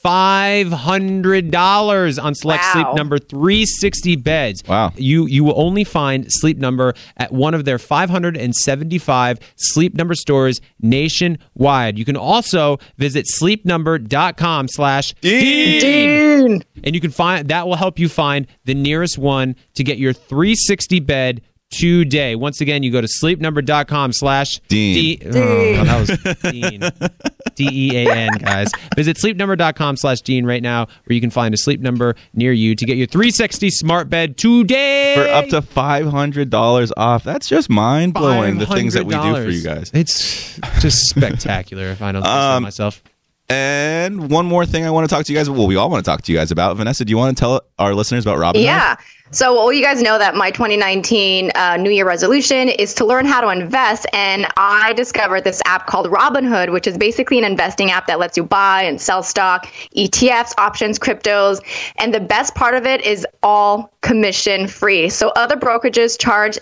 $500 on select Sleep Number 360 beds.
Wow.
You will only find Sleep Number at one of their 575 Sleep Number stores nationwide. You can also visit sleepnumber.com/Dean. And you can find that will help you find the nearest one to get your 360 bed today. Once again, you go to sleepnumber.com/Dean. Oh, that was Dean. DEAN, guys. Visit sleepnumber.com/Dean right now, where you can find a Sleep Number near you to get your 360 smart bed today.
For up to $500 off. That's just mind-blowing, the things that we do for you guys.
It's just spectacular, if I don't say so myself.
And one more thing I want to talk to you guys. Well, we all want to talk to you guys about. Vanessa, do you want to tell our listeners about Robinhood?
Yeah. So, well, you guys know that my 2019 New Year resolution is to learn how to invest. And I discovered this app called Robinhood, which is basically an investing app that lets you buy and sell stock, ETFs, options, cryptos. And the best part of it is all commission free. So other brokerages charge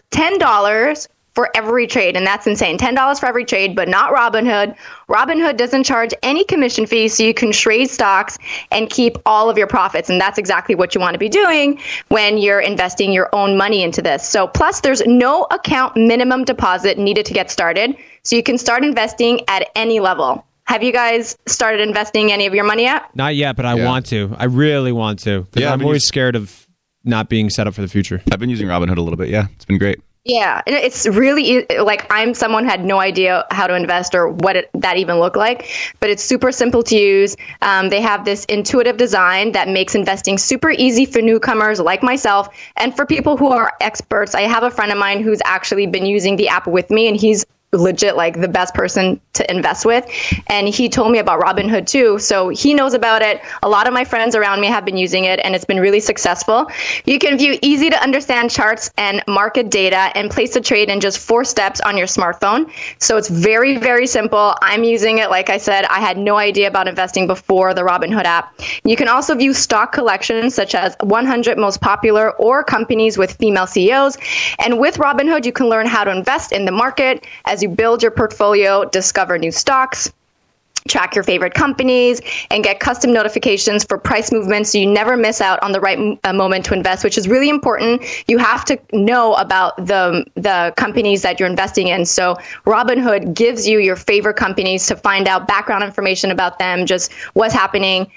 $10 for every trade, and that's insane. $10 for every trade, but not Robinhood. Robinhood doesn't charge any commission fees, so you can trade stocks and keep all of your profits, and that's exactly what you want to be doing when you're investing your own money into this. So plus, there's no account minimum deposit needed to get started, so you can start investing at any level. Have you guys started investing any of your money yet?
Not yet, but I want to. I really want to, because I'm always scared of not being set up for the future.
I've been using Robinhood a little bit. Yeah, it's been great.
Yeah, it's really like I'm someone who had no idea how to invest or what that even looked like, but it's super simple to use. They have this intuitive design that makes investing super easy for newcomers like myself and for people who are experts. I have a friend of mine who's actually been using the app with me, and he's legit like the best person to invest with, and he told me about Robinhood too, so he knows about it. A lot of my friends around me have been using it, and it's been really successful. You can view easy to understand charts and market data and place a trade in just 4 steps on your smartphone. So it's very, very simple. I'm using it. Like I said, I had no idea about investing before the Robinhood app. You can also view stock collections such as 100 most popular or companies with female CEOs. And with Robinhood, you can learn how to invest in the market as you build your portfolio, discover new stocks, track your favorite companies, and get custom notifications for price movements so you never miss out on the right moment to invest, which is really important. You have to know about the companies that you're investing in. So Robinhood gives you your favorite companies to find out background information about them, just what's happening,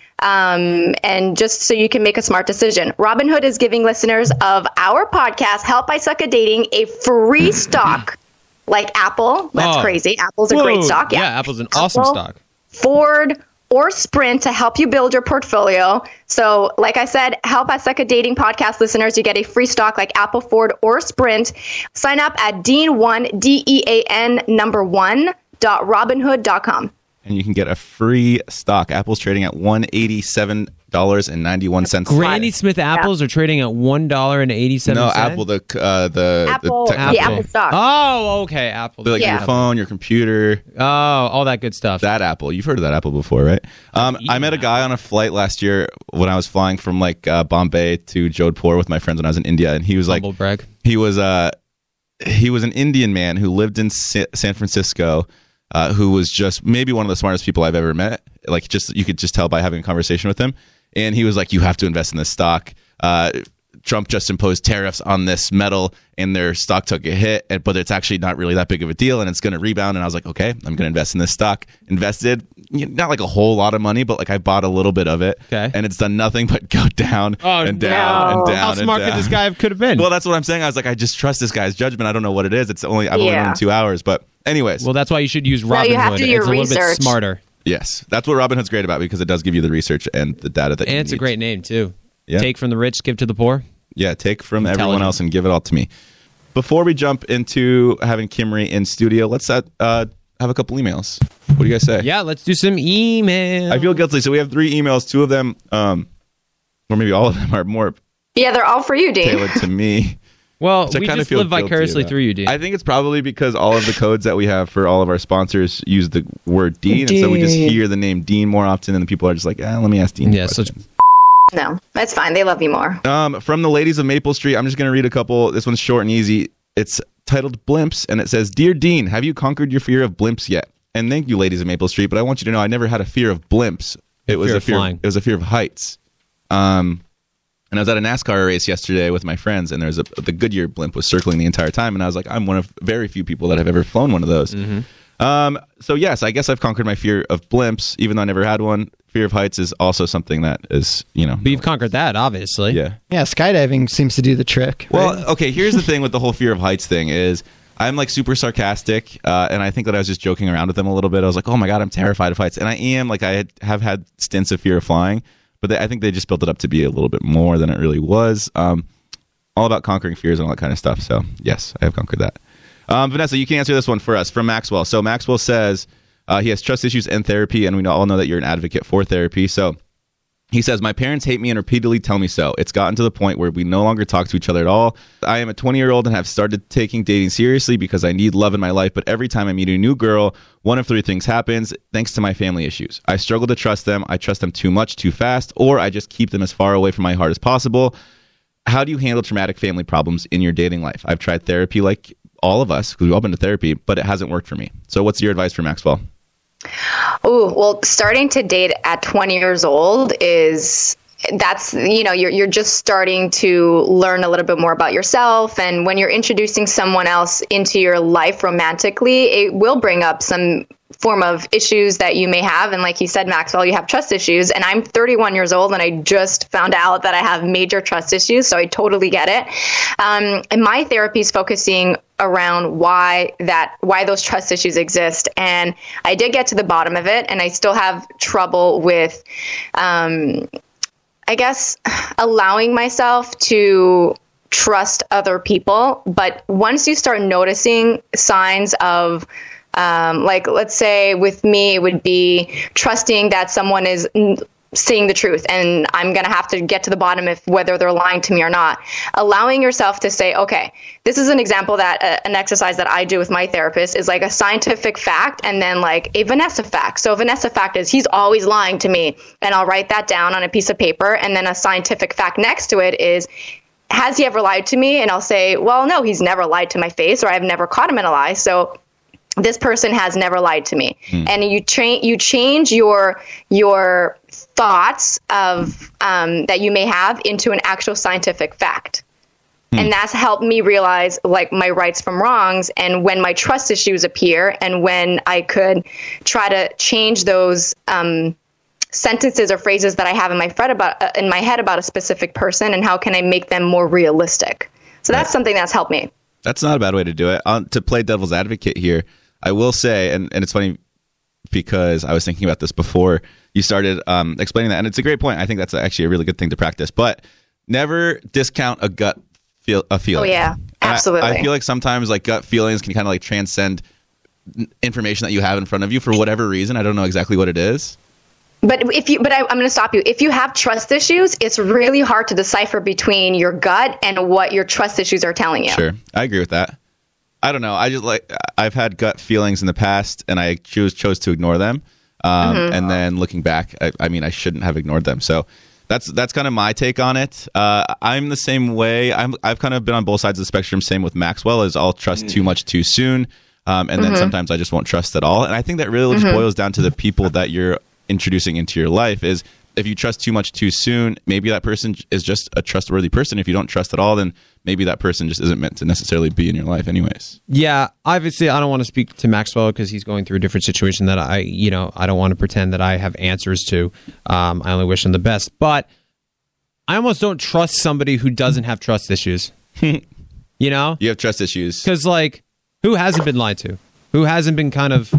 and just so you can make a smart decision. Robinhood is giving listeners of our podcast, Help I Suck at Dating, a free stock like Apple. That's crazy. Apple's a great stock.
Yeah, Apple's an awesome stock.
Ford or Sprint to help you build your portfolio. So like I said, Help I Suck at Dating podcast listeners, you get a free stock like Apple, Ford, or Sprint. Sign up at Dean1, DEAN1.robinhood.com.
And you can get a free stock. Apple's trading at $187.91.
Granny Smith apples are trading at $1.87.
No, Apple, the
Apple stock.
Oh, okay, Apple.
Like your phone, your computer.
Oh, all that good stuff.
That Apple. You've heard of that Apple before, right? I met a guy on a flight last year when I was flying from Bombay to Jodhpur with my friends when I was in India, and he was like,
brag.
He was an Indian man who lived in San Francisco. Who was just maybe one of the smartest people I've ever met. Like, just you could just tell by having a conversation with him. And he was like, you have to invest in this stock. Trump just imposed tariffs on this metal and their stock took a hit, but it's actually not really that big of a deal and it's going to rebound. And I was like, okay, I'm going to invest in this stock. Invested, not like a whole lot of money, but like I bought a little bit of it.
Okay.
And it's done nothing but go down and down and down.
How smart could this guy could have been?
Well, that's what I'm saying. I was like, I just trust this guy's judgment. I don't know what it is. I've only known 2 hours, but anyways.
Well, that's why you should use Robinhood.
You have to do your
it's a
research.
little bit smarter.
Yes, that's what Robinhood's great about because it does give you the research and the data that you need.
And it's a great name, too.
Yeah.
Take from the rich, give to the poor.
Yeah, take from everyone else and give it all to me. Before we jump into having Kimry in studio, let's have a couple emails. What do you guys say?
Yeah, let's do some emails.
I feel guilty. So we have 3 emails. 2 of them, or maybe all of them, are more
they're all for you, Dean.
tailored to me.
Well, we just live vicariously through you, Dean.
I think it's probably because all of the codes that we have for all of our sponsors use the word Dean. And so we just hear the name Dean more often, and the people are just like, let me ask Dean.
Yeah, such
No, that's fine. They love you more.
From the ladies of Maple Street, I'm just going to read a couple. This one's short and easy. It's titled Blimps, and it says, Dear Dean, have you conquered your fear of blimps yet? And thank you, ladies of Maple Street, but I want you to know I never had a fear of blimps. It was a fear of heights. And I was at a NASCAR race yesterday with my friends, and the Goodyear blimp was circling the entire time, and I was like, I'm one of very few people that have ever flown one of those. Mm-hmm. So yes, I guess I've conquered my fear of blimps, even though I never had one. Fear of heights is also something that is, But
you've conquered that, obviously.
Yeah, skydiving seems to do the trick. Right?
Well, okay, here's the thing with the whole fear of heights thing is I'm like super sarcastic, and I think that I was just joking around with them a little bit. I was like, oh my God, I'm terrified of heights. And I am, like I have had stints of fear of flying, but I think they just built it up to be a little bit more than it really was. All about conquering fears and all that kind of stuff. So yes, I have conquered that. Vanessa, you can answer this one for us from Maxwell. So Maxwell says he has trust issues and therapy, and we all know that you're an advocate for therapy. So he says, my parents hate me and repeatedly tell me so. It's gotten to the point where we no longer talk to each other at all. I am a 20-year-old and have started taking dating seriously because I need love in my life. But every time I meet a new girl, one of three things happens thanks to my family issues. I struggle to trust them. I trust them too much, too fast, or I just keep them as far away from my heart as possible. How do you handle traumatic family problems in your dating life? I've tried therapy like all of us, because we've all been to therapy, but it hasn't worked for me. So what's your advice for Maxwell?
Oh, well, starting to date at 20 years old you're just starting to learn a little bit more about yourself. And when you're introducing someone else into your life romantically, it will bring up some form of issues that you may have. And like you said, Maxwell, you have trust issues. And I'm 31 years old and I just found out that I have major trust issues. So I totally get it. And my therapy is focusing around why those trust issues exist. And I did get to the bottom of it, and I still have trouble with, I guess, allowing myself to trust other people. But once you start noticing signs of, like, let's say with me, it would be trusting that someone is saying the truth, and I'm going to have to get to the bottom of whether they're lying to me or not. Allowing yourself to say, okay, this is an example that an exercise that I do with my therapist is like a scientific fact and then like a Vanessa fact. So Vanessa fact is he's always lying to me, and I'll write that down on a piece of paper. And then a scientific fact next to it is, has he ever lied to me? And I'll say, well, no, he's never lied to my face, or I've never caught him in a lie. So this person has never lied to me. And you change your thoughts of that you may have into an actual scientific fact. And that's helped me realize like my rights from wrongs, and when my trust issues appear, and when I could try to change those sentences or phrases that I have in my head about a specific person, and how can I make them more realistic. So that's something that's helped me.
That's not a bad way to do it. To play devil's advocate here, I will say, and it's funny because I was thinking about this before you started explaining that, and it's a great point. I think that's actually a really good thing to practice. But never discount a feeling.
Oh yeah, absolutely.
I feel like sometimes like gut feelings can kind of like transcend information that you have in front of you for whatever reason. I don't know exactly what it is.
But I'm going to stop you. If you have trust issues, it's really hard to decipher between your gut and what your trust issues are telling you.
Sure, I agree with that. I don't know. I've had gut feelings in the past, and I chose to ignore them. And then looking back, I shouldn't have ignored them. So that's kind of my take on it. I'm the same way. I've kind of been on both sides of the spectrum. Same with Maxwell, is I'll trust too much too soon, and then sometimes I just won't trust at all. And I think that really just boils down to the people that you're introducing into your life. Is if you trust too much too soon, maybe that person is just a trustworthy person. If you don't trust at all, then maybe that person just isn't meant to necessarily be in your life anyways.
Yeah, obviously I don't want to speak to Maxwell because he's going through a different situation that I don't want to pretend that I have answers to. I only wish him the best. But I almost don't trust somebody who doesn't have trust issues. You know?
You have trust issues.
Because, like, who hasn't been lied to? Who hasn't been kind of...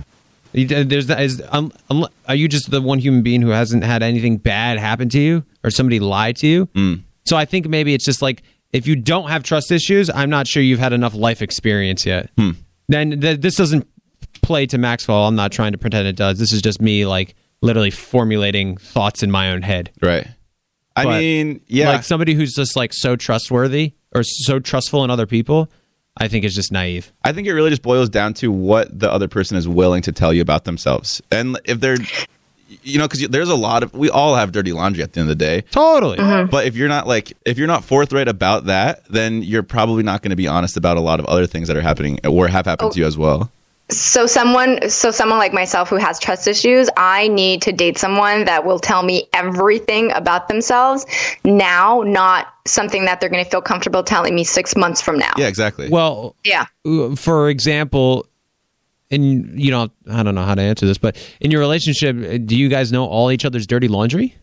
Are you just the one human being who hasn't had anything bad happen to you or somebody lied to you? So I think maybe it's just like, if you don't have trust issues, I'm not sure you've had enough life experience yet. Then this doesn't play to Maxwell. I'm not trying to pretend it does. This is just me like literally formulating thoughts in my own head.
Right. I mean, yeah.
Like somebody who's just like so trustworthy or so trustful in other people, I think is just naive.
I think it really just boils down to what the other person is willing to tell you about themselves. And if they're, because there's a lot of, we all have dirty laundry at the end of the day.
Totally.
Mm-hmm.
But if you're not forthright about that, then you're probably not going to be honest about a lot of other things that are happening or have happened to you as well.
So someone like myself who has trust issues, I need to date someone that will tell me everything about themselves now, not something that they're going to feel comfortable telling me 6 months from now.
Yeah, exactly.
Well,
yeah.
For example, and I don't know how to answer this, but in your relationship, do you guys know all each other's dirty laundry?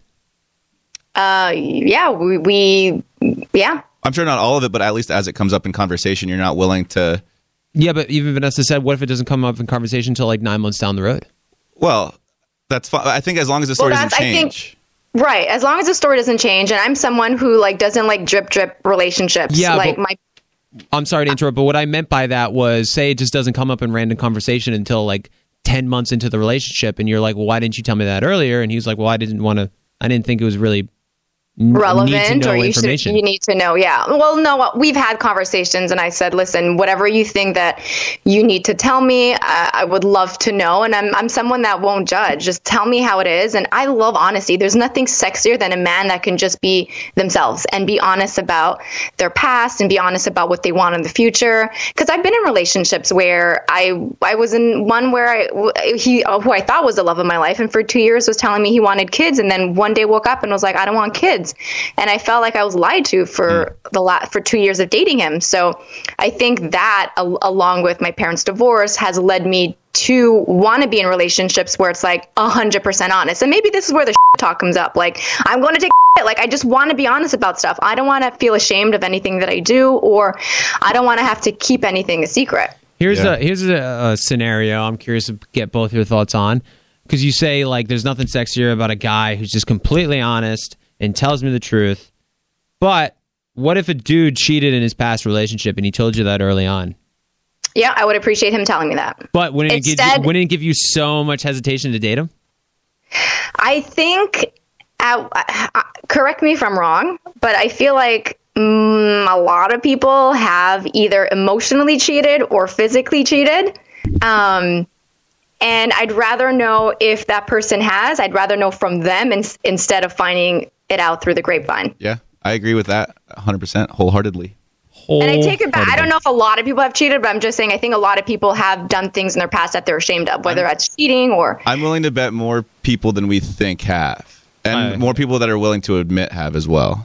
Yeah, we
I'm sure not all of it, but at least as it comes up in conversation, you're not willing to.
Yeah, but even Vanessa said, what if it doesn't come up in conversation until like 9 months down the road?
Well, that's fine. I think as long as the story doesn't change.
Right. As long as the story doesn't change. And I'm someone who doesn't drip relationships.
Yeah, I'm sorry to interrupt, but what I meant by that was, say it just doesn't come up in random conversation until 10 months into the relationship. And you're like, well, why didn't you tell me that earlier? And he was like, well, I didn't think it was really
relevant, or you need to know. Yeah. Well, no, we've had conversations and I said, listen, whatever you think that you need to tell me, I would love to know. And I'm someone that won't judge. Just tell me how it is. And I love honesty. There's nothing sexier than a man that can just be themselves and be honest about their past and be honest about what they want in the future. Because I've been in relationships where I was in one where who I thought was the love of my life, and for 2 years was telling me he wanted kids, and then one day woke up and was like, I don't want kids. And I felt like I was lied to for 2 years of dating him. So I think that, along with my parents' divorce, has led me to want to be in relationships where it's 100% honest. And maybe this is where the talk comes up. I'm going to take I just want to be honest about stuff. I don't want to feel ashamed of anything that I do, or I don't want to have to keep anything a secret.
Here's a scenario I'm curious to get both your thoughts on, because you say there's nothing sexier about a guy who's just completely honest and tells me the truth. But what if a dude cheated in his past relationship and he told you that early on?
Yeah, I would appreciate him telling me that.
But wouldn't it give you so much hesitation to date him?
I think, correct me if I'm wrong, but I feel like a lot of people have either emotionally cheated or physically cheated. And I'd rather know if that person has. I'd rather know from them instead of finding it out through the grapevine.
Yeah, I agree with that 100%, wholeheartedly.
And I take it back. I don't know if a lot of people have cheated, but I'm just saying I think a lot of people have done things in their past that they're ashamed of, whether that's cheating or...
I'm willing to bet more people than we think have. And more people that are willing to admit have as well.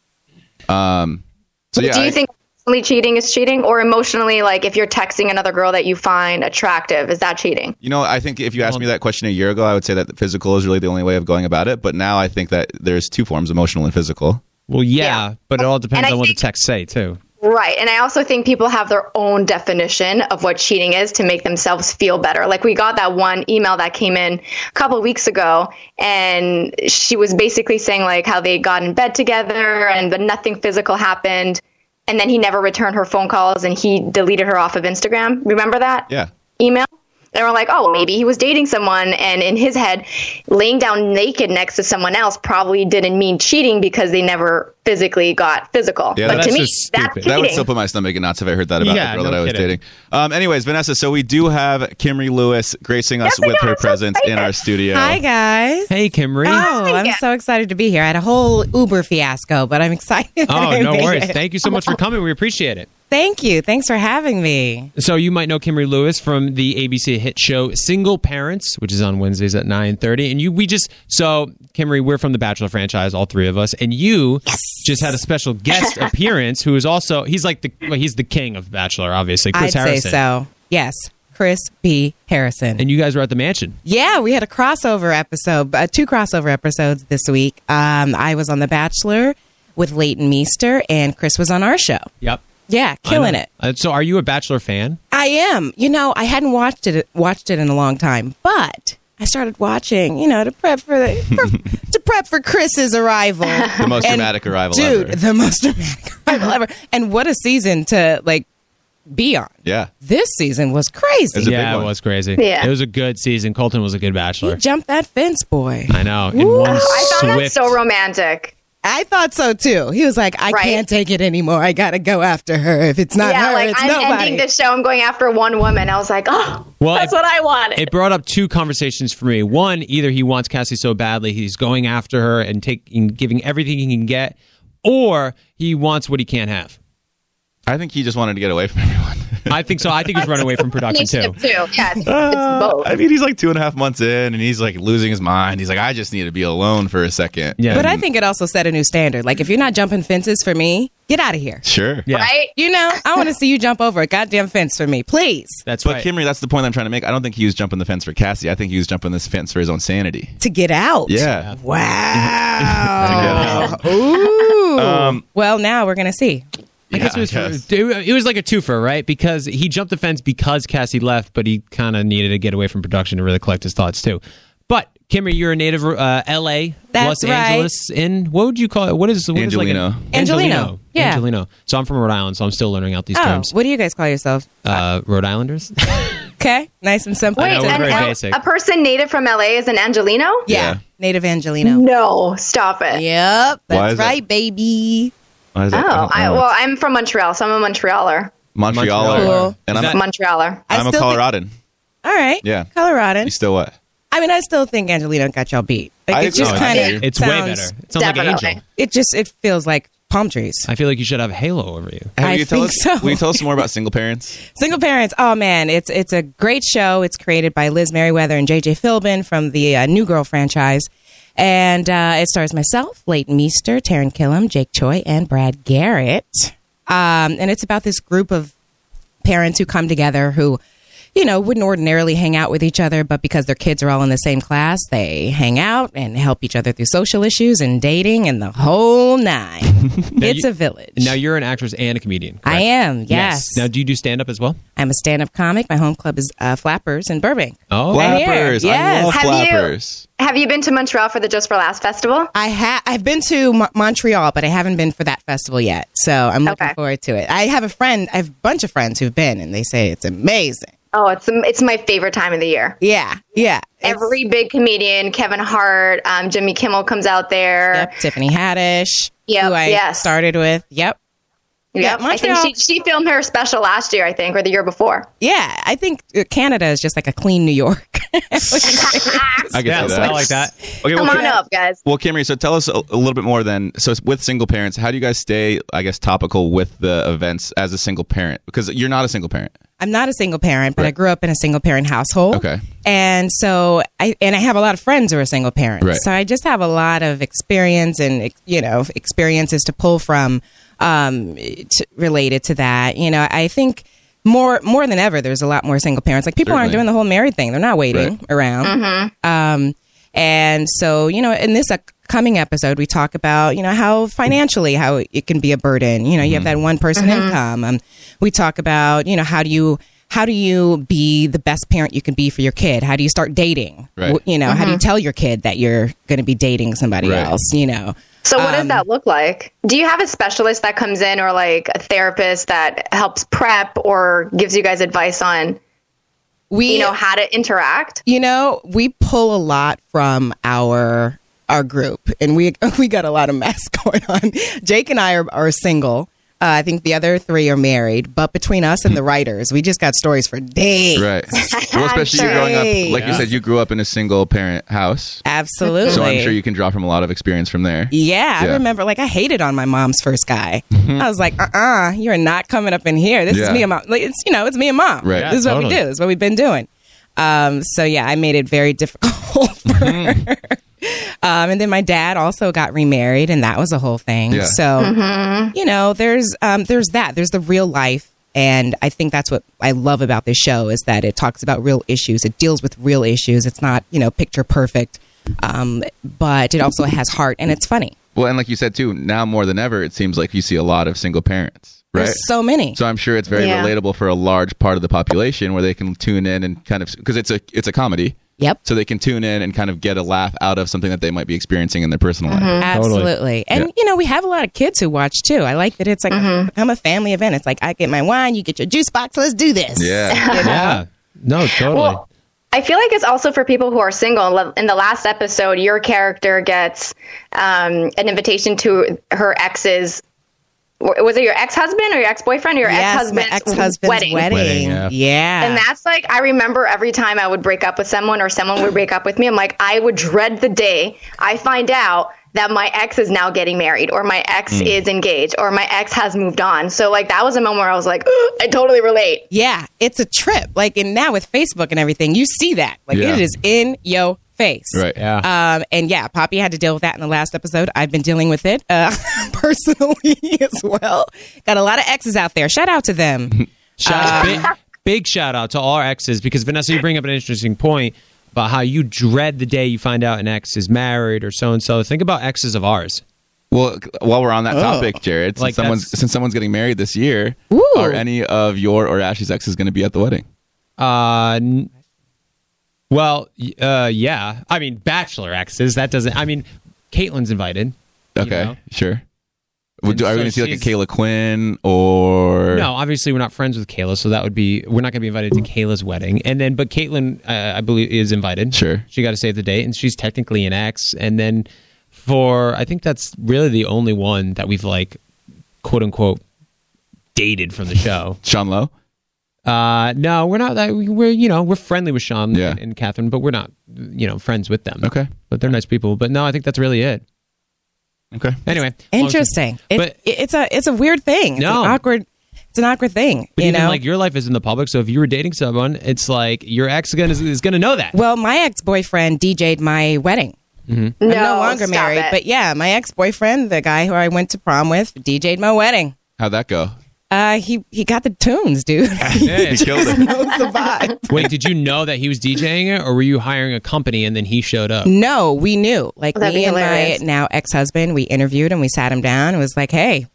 Do
you think cheating is cheating, or emotionally, if you're texting another girl that you find attractive, is that cheating?
I think if you asked me that question a year ago, I would say that the physical is really the only way of going about it. But now I think that there's two forms, emotional and physical.
Well, yeah. But it all depends on what the texts say, too.
Right. And I also think people have their own definition of what cheating is to make themselves feel better. We got that one email that came in a couple of weeks ago, and she was basically saying how they got in bed together but nothing physical happened. And then he never returned her phone calls and he deleted her off of Instagram. Remember that?
Yeah.
Email? And we're like, oh, maybe he was dating someone, and in his head, laying down naked next to someone else probably didn't mean cheating because they never physically got physical.
Yeah,
but
to me,
that's cheating.
That would still put my stomach in knots if I heard that about the girl that I was dating. Anyways, Vanessa, so we do have Kimry Lewis gracing us with her presence in our studio.
Hi, guys.
Hey, Kimry.
Oh, I'm so excited to be here. I had a whole Uber fiasco, but I'm excited.
Oh, no worries. Thank you so much for coming. We appreciate it.
Thank you. Thanks for having me.
So you might know Kimry Lewis from the ABC hit show Single Parents, which is on Wednesdays at 9:30. And so Kimry, we're from the Bachelor franchise, all three of us, and you just had a special guest appearance who is also he's the king of Bachelor, obviously, Chris Harrison.
I'd say so. Yes. Chris B. Harrison.
And you guys were at the mansion.
Yeah, we had a crossover episode, 2 crossover episodes this week. I was on The Bachelor with Leighton Meester, and Chris was on our show.
Yep.
Yeah, killing it.
So are you a Bachelor fan?
I am. I hadn't watched it in a long time, but I started watching, to prep for Chris's arrival.
The most dramatic arrival ever.
Dude, the most dramatic arrival ever. And what a season to be on.
Yeah.
This season was crazy.
It was crazy. Yeah. It was a good season. Colton was a good Bachelor.
He jumped that fence, boy.
I know.
I found that so romantic.
I thought so too. He was like, I can't take it anymore. I got to go after her. If it's not her, it's
I'm
nobody.
ending the show. I'm going after one woman. I was like, that's what I wanted.
It brought up two conversations for me. One, either he wants Cassie so badly he's going after her and giving everything he can get, or he wants what he can't have.
I think he just wanted to get away from everyone.
I think so. I think he's running away from production too.
Yeah, it's both.
I mean, he's like 2.5 months in, and he's like losing his mind. He's like, I just need to be alone for a second.
Yeah.
But I think it also set a new standard. Like, if you're not jumping fences for me, get out of here.
Sure.
Yeah.
Right?
You know, I want to see you jump over a goddamn fence for me, please.
But
right. Kimmery, that's the point I'm trying to make. I don't think he was jumping the fence for Cassie. I think he was jumping this fence for his own sanity.
To get out.
Yeah.
Wow. Ooh. Well, now we're going to see.
I guess it was like a twofer, right? Because he jumped the fence because Cassie left, but he kind of needed to get away from production to really collect his thoughts too. But Kimmery, you're a native L.A.,
That's
Los Angeles. What would you call it? What is
Angelino.
Angelino. Yeah.
Angelino. So I'm from Rhode Island, so I'm still learning out these terms.
What do you guys call yourselves?
Rhode Islanders.
Okay, nice and simple.
Wait,
we're very basic.
a person native from LA is an Angelino?
Yeah, native Angelino.
No, stop it.
Yep,
Why is
that's right, baby.
Why is that?
I'm from Montreal, so I'm a Montrealer.
Montrealer.
Cool.
And I'm
Montrealer.
a Coloradan.
All right.
Yeah.
Coloradan.
You still what?
I mean, I still think Angelino got y'all beat. Like, it just kind of
it's way better. It sounds like Angel.
It feels like palm trees.
I feel like you should have a halo over you.
I think so.
Will you tell us more about Single Parents?
Single Parents. Oh man, it's a great show. It's created by Liz Merriweather and JJ Philbin from the New Girl franchise. And it stars myself, Leighton Meester, Taran Killam, Jake Choi, and Brad Garrett. And it's about this group of parents who come together who, you know, wouldn't ordinarily hang out with each other, but because their kids are all in the same class, they hang out and help each other through social issues and dating and the whole nine. It's a village.
Now, you're an actress and a comedian, correct?
I am, yes.
Now, do you do stand-up as well?
I'm a stand-up comic. My home club is Flappers in Burbank.
Oh,
Flappers.
Yes.
I love Flappers.
Have you been to Montreal for the Just for Laughs festival?
I've been to Montreal, but I haven't been for that festival yet. So I'm looking forward to it. I have a bunch of friends who've been, and they say it's amazing.
Oh, it's my favorite time of the year.
Yeah.
Every big comedian, Kevin Hart, Jimmy Kimmel comes out there.
Yep, Tiffany Haddish, who I started with. Yep.
I think she filmed her special last year, I think, or the year before.
Yeah, I think Canada is just like a clean New York.
I can see that.
I like that.
Okay,
Come on up, guys.
Well, Kimmery, so tell us a little bit more then. So with Single Parents, how do you guys stay, I guess, topical with the events as a single parent? Because you're not a single parent.
I'm not a single parent, but I grew up in a single parent household.
Okay.
And so I have a lot of friends who are single parents.
Right.
So I just have a lot of experience and, experiences to pull from related to that. You know, I think more than ever, there's a lot more single parents. Like, people aren't doing the whole married thing. They're not waiting around. Mm-hmm. And so, in this coming episode, we talk about, how financially, how it can be a burden. You have that one person income. We talk about, how do you be the best parent you can be for your kid? How do you start dating?
Right.
How do you tell your kid that you're going to be dating somebody else?
So what does that look like? Do you have a specialist that comes in, or like a therapist that helps prep or gives you guys advice on, how to interact?
We pull a lot from our group, and we got a lot of mess going on. Jake and I are single. I think the other three are married, but between us and the writers, we just got stories for days.
Right. Well, especially you growing up, like you said, you grew up in a single parent house.
Absolutely.
So I'm sure you can draw from a lot of experience from there.
Yeah. I remember, I hated on my mom's first guy. I was like, you're not coming up in here. This is me and mom. It's me and mom.
Right.
This is what we do. This is what we've been doing. So yeah, I made it very difficult for her. And then my dad also got remarried, and that was a whole thing. Yeah. So, there's that. There's the real life. And I think that's what I love about this show, is that it talks about real issues. It deals with real issues. It's not, picture perfect, but it also has heart, and it's funny.
Well, and like you said, too, now more than ever, it seems like you see a lot of single parents. Right?
There's so many.
So I'm sure it's very relatable for a large part of the population, where they can tune in and kind of, because it's a comedy.
Yep.
So they can tune in and kind of get a laugh out of something that they might be experiencing in their personal life.
Absolutely. And, we have a lot of kids who watch, too. I like that it's like become a family event. It's like, I get my wine, you get your juice box, let's do this.
Yeah.
Yeah. No, totally.
Well, I feel like it's also for people who are single. In the last episode, your character gets an invitation to her ex's. Was it your ex-husband or your ex-boyfriend or your ex-husband's wedding?
Yeah.
And that's like, I remember every time I would break up with someone or someone would break up with me, I'm like, I would dread the day I find out that my ex is now getting married or my ex is engaged or my ex has moved on. So like that was a moment where I was like, I totally relate.
Yeah, it's a trip. Like, and now with Facebook and everything, you see that. Like it is in your face.
Right.
Yeah.
And yeah, Poppy had to deal with that in the last episode. I've been dealing with it personally as well. Got a lot of exes out there. Shout out to them.
Big shout out to all our exes, because Vanessa, you bring up an interesting point about how you dread the day you find out an ex is married or so-and-so. Think about exes of ours.
Well, while we're on that topic, Jared, since someone's getting married this year, are any of your or Ashley's exes going to be at the wedding?
Yeah. I mean, bachelor exes. That doesn't. I mean, Caitlin's invited.
Okay, sure. Are we going to see like a Kayla Quinn or?
No, obviously we're not friends with Kayla, so that would be, we're not going to be invited to Kayla's wedding. And then, but Caitlin, I believe, is invited.
Sure.
She got to save the date, and she's technically an ex. And then I think that's really the only one that we've like, quote unquote, dated from the show.
Sean Lowe?
No, we're not that. We're friendly with Sean
Yeah.
and Catherine, but we're not, friends with them.
Okay.
But they're nice people. But no, I think that's really it.
Okay.
Anyway,
interesting. It's a weird thing. It's an awkward thing.
But even like your life is in the public, so if you were dating someone, it's like your ex is gonna know that.
Well, my ex-boyfriend DJ'd my wedding.
Mm-hmm.
I'm no longer married, but yeah, my ex-boyfriend, the guy who I went to prom with, DJ'd my wedding.
How'd that go?
He got the tunes, dude.
He killed it.
Knows the vibe.
Wait, did you know that he was DJing it, or were you hiring a company and then he showed up?
No, we knew. Like, me and
hilarious.
my now ex-husband, we interviewed him, we sat him down and was like, hey,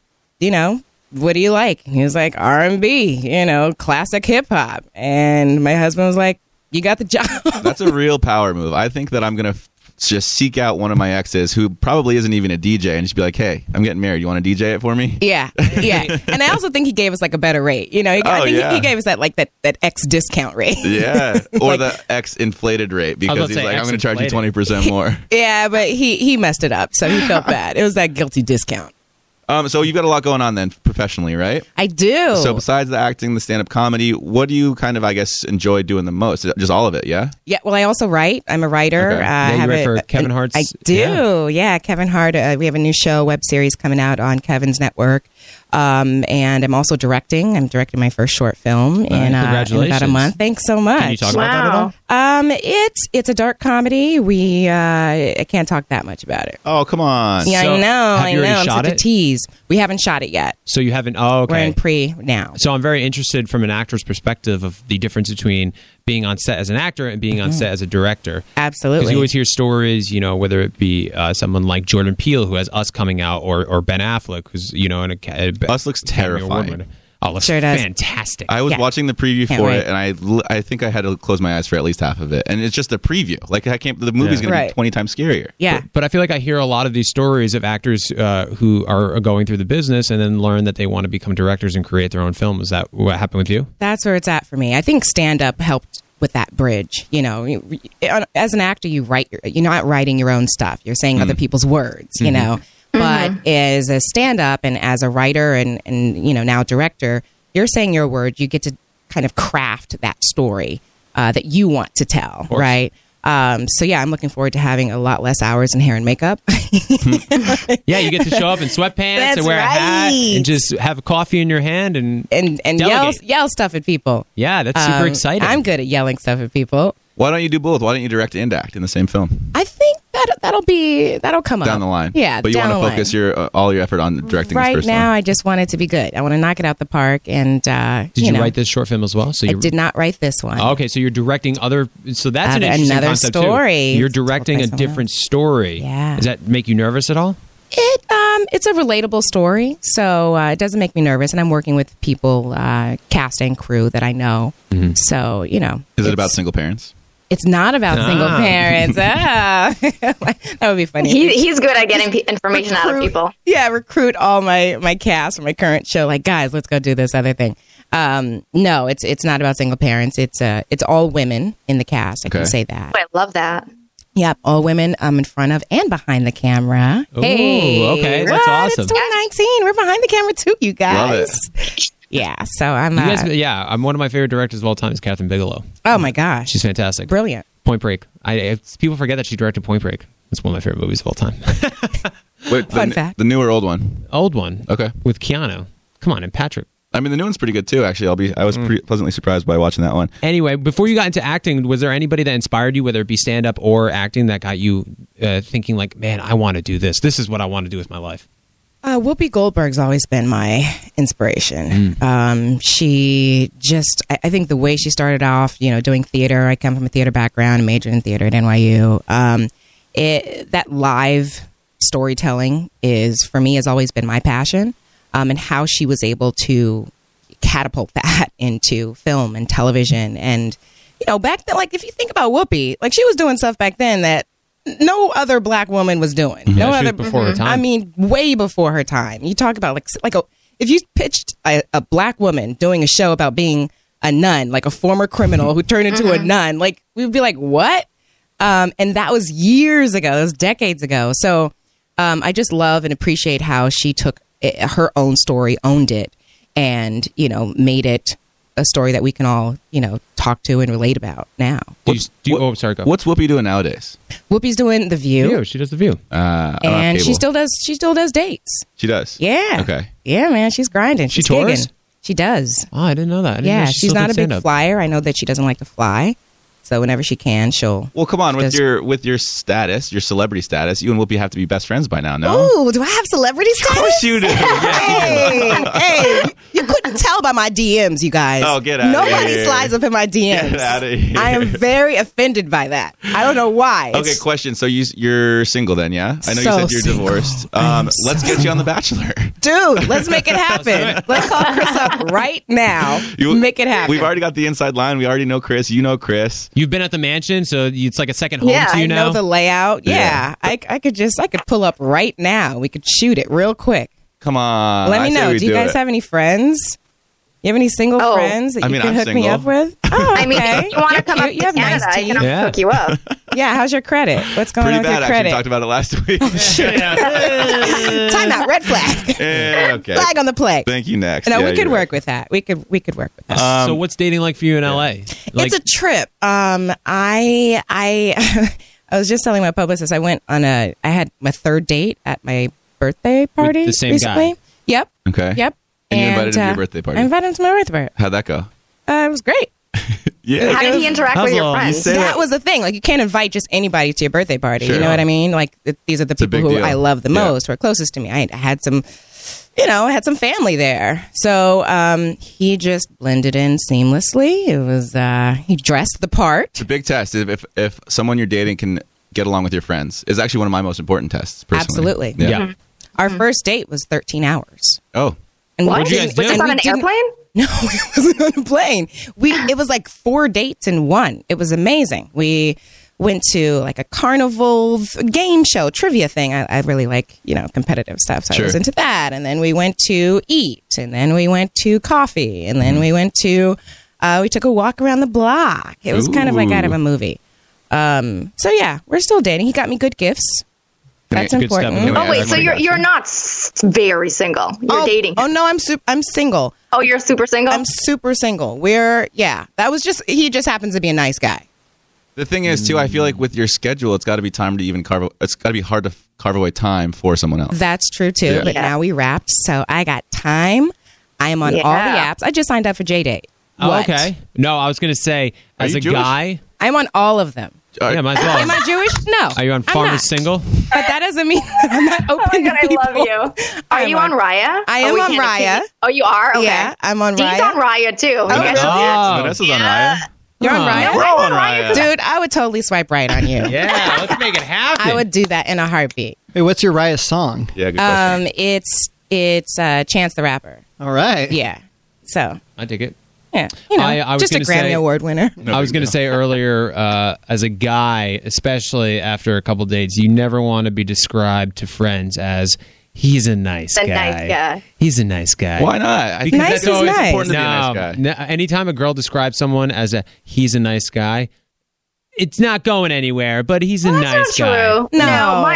what do you like? And he was like, R&B, classic hip-hop. And my husband was like, you got the job.
That's a real power move. I think that I'm going to just seek out one of my exes who probably isn't even a DJ and just be like, hey, I'm getting married. You want to DJ it for me?
Yeah. And I also think he gave us like a better rate. He gave us that X discount rate.
Yeah. Or the X inflated rate, because he's like, I'm going to charge you 20% more.
Yeah, but he messed it up. So he felt bad. It was that guilty discount.
So you've got a lot going on then professionally, right?
I do.
So besides the acting, the stand-up comedy, what do you kind of, I guess, enjoy doing the most? Just all of it, yeah?
Yeah, well, I also write. I'm a writer.
Okay.
You write for Kevin Hart's?
I do, yeah. Kevin Hart. We have a new show, web series coming out on Kevin's network. And I'm also directing. I'm directing my first short film in about a month. Thanks so much.
Can you talk about that at all?
It's a dark comedy. I can't talk that much about it.
Oh, come on.
Yeah,
So,
I know.
have you already
I'm
shot
such a
it?
tease. We haven't shot it yet.
So you haven't? Oh, okay.
We're in pre now.
So I'm very interested from an actor's perspective of the difference between being on set as an actor and being on set as a director.
Absolutely.
Because you always hear stories, whether it be someone like Jordan Peele, who has Us coming out, or Ben Affleck, who's, in a
Us looks terrifying.
Oh, looks
sure does.
fantastic.
I was watching the preview
Can't
for
wait.
it, and I think I had to close my eyes for at least half of it. And it's just a preview. Like, the movie's going to be 20 times scarier.
Yeah.
But I feel like I hear a lot of these stories of actors who are going through the business and then learn that they want to become directors and create their own film. Is that what happened with you?
That's where it's at for me. I think stand-up helped with that bridge. As an actor, you're not writing your own stuff. You're saying other people's words, But as a stand-up and as a writer and now director, you're saying your word. You get to kind of craft that story that you want to tell, right? So yeah, I'm looking forward to having a lot less hours in hair and makeup.
Yeah, you get to show up in sweatpants and wear a hat and just have a coffee in your hand and
yell stuff at people.
Yeah, that's super exciting.
I'm good at yelling stuff at people.
Why don't you do both? Why don't you direct and act in the same film?
I think that'll come
Down the line.
Yeah,
but you want to focus all your effort on directing
right
this first
now.
one.
I just want it to be good. I want to knock it out the park. And
did you write this short film as well? So
I did not write this one.
Okay, so you're directing other. So that's an interesting
another
concept
story.
Too. You're directing a different story.
Yeah.
Does that make you nervous at all?
It's a relatable story, so it doesn't make me nervous. And I'm working with people, cast and crew that I know. Mm-hmm. So
is it about single parents?
It's not about single parents. That would be funny.
He's good at getting information out of people.
Yeah, recruit all my cast from my current show. Like, guys, let's go do this other thing. No, it's not about single parents. It's all women in the cast. I can say that.
I love that.
Yep, all women in front of and behind the camera.
Ooh,
hey,
okay, that's awesome.
It's 2019. We're behind the camera too, you guys.
Love it.
Yeah, so I'm.
I'm one of my favorite directors of all time is Catherine Bigelow.
Oh my gosh,
she's fantastic,
brilliant.
Point Break. People forget that she directed Point Break. It's one of my favorite movies of all time.
Wait,
Fun fact:
the new or old one?
Old one.
Okay,
with Keanu. Come on, and Patrick.
I mean, the new one's pretty good too. Actually, I was pretty pleasantly surprised by watching that one.
Anyway, before you got into acting, was there anybody that inspired you, whether it be stand up or acting, that got you thinking like, man, I want to do this. This is what I want to do with my life?
Whoopi Goldberg's always been my inspiration. She just, I think the way she started off, doing theater. I come from a theater background, majored in theater at NYU. That live storytelling for me has always been my passion. And how she was able to catapult that into film and television. And, back then, like, if you think about Whoopi, like, she was doing stuff back then that no other black woman was doing.
No other before her time.
I mean, way before her time. You talk about, if you pitched a black woman doing a show about being a nun, like a former criminal who turned into a nun, like, we'd be like, what? And that was years ago. That was decades ago. So I just love and appreciate how she took her own story, owned it, and made it a story that we can all talk to and relate about now.
Sorry, go.
What's Whoopi doing nowadays?
Whoopi's doing The View.
She does The View,
and she still does dates.
She does.
Yeah.
Okay.
Yeah, man, she's grinding. She's
tours?
gigging. She does.
Oh, I didn't know that.
She's not a big flyer. I know that she doesn't like to fly. So whenever she can, she'll.
Well, come on, with your status, your celebrity status, you and Whoopi have to be best friends by now. No?
Oh, do I have celebrity status?
Of course you do.
Hey, you couldn't tell by my DMs, you guys.
Oh, get out of here!
Nobody slides up in my DMs.
Get out of here!
I am very offended by that. I don't know why.
Okay, question. So you're single then, yeah? I know you said you're divorced. Let's get you on The Bachelor,
dude. Let's make it happen. Let's call Chris up right now. Make it happen.
We've already got the inside line. We already know Chris. You know Chris.
You've been at the mansion, so it's like a second home to you now?
I know the layout. Yeah. I could pull up right now. We could shoot it real quick.
Come on.
Let me know. Do you guys have any friends? You have any single friends that you can hook me up with? Oh, okay.
I mean, if you want to come up to Canada, nice I can hook you up.
Yeah, how's your credit? What's going on with your credit?
We talked about it last week.
Oh, shit. Time out. Red flag.
Yeah, okay.
Flag on the play.
Thank you, next.
No, we could work with that. We could work with that.
So what's dating like for you in LA?
It's a trip. I was just telling my publicist I had my third date at my birthday party
with the same
recently.
Guy.
Yep.
Okay.
Yep.
And you invited him to your birthday party?
I invited him to my birthday party.
How'd that go?
It was great.
Yeah.
How did he interact with your friends?
That was the thing. Like, you can't invite just anybody to your birthday party. Sure. You know what I mean? Like, these are the people who I love the most, who are closest to me. I had some, I had some family there. So he just blended in seamlessly. It was, he dressed the part.
It's a big test. If someone you're dating can get along with your friends, is actually one of my most important tests, personally.
Absolutely.
Yeah.
Mm-hmm. Our first date was 13 hours.
Oh.
And
what?
What'd you guys do?
Was this on an airplane?
No, it wasn't on a plane. It was like 4 dates in one. It was amazing. We went to like a carnival game show trivia thing. I really like, competitive stuff. So I was into that. And then we went to eat, and then we went to coffee, and then we went to, we took a walk around the block. It was kind of like out of a movie. So yeah, we're still dating. He got me good gifts. That's important.
Oh wait, so you're not very single. You're dating.
Oh no, I'm single.
Oh, you're super single?
I'm super single. That was he just happens to be a nice guy.
The thing is too, I feel like with your schedule, it's got to be time to even it's got to be hard to carve away time for someone else.
That's true too. Yeah. But now we wrapped, so I got time. I am on all the apps. I just signed up for JDate.
Oh, okay. No, I was going to say, as a guy,
I'm on all of them.
Yeah, might as well.
Am I Jewish? No.
Are you on Farmers Single?
But that doesn't mean that I'm not open to people.
I love you. Are you on Raya?
I am on Raya.
Oh, you are? Okay.
Yeah, I'm on Raya.
Dean's on Raya, too.
Vanessa's on Raya.
You're on Raya?
We're all on Raya.
Dude, I would totally swipe right on you.
Yeah, let's make it happen.
I would do that in a heartbeat.
Hey, what's your Raya song?
Yeah, good question.
It's Chance the Rapper.
All right.
Yeah. So.
I dig it.
Yeah,
I was
just a Grammy Award winner.
I was going to say earlier, as a guy, especially after a couple dates, you never want to be described to friends as He's a nice guy. He's a nice guy.
Why not? I think
nice
that's always
nice.
important to be a nice guy.
No, anytime a girl describes someone as he's a nice guy, it's not going anywhere, but he's a nice guy.
True. No,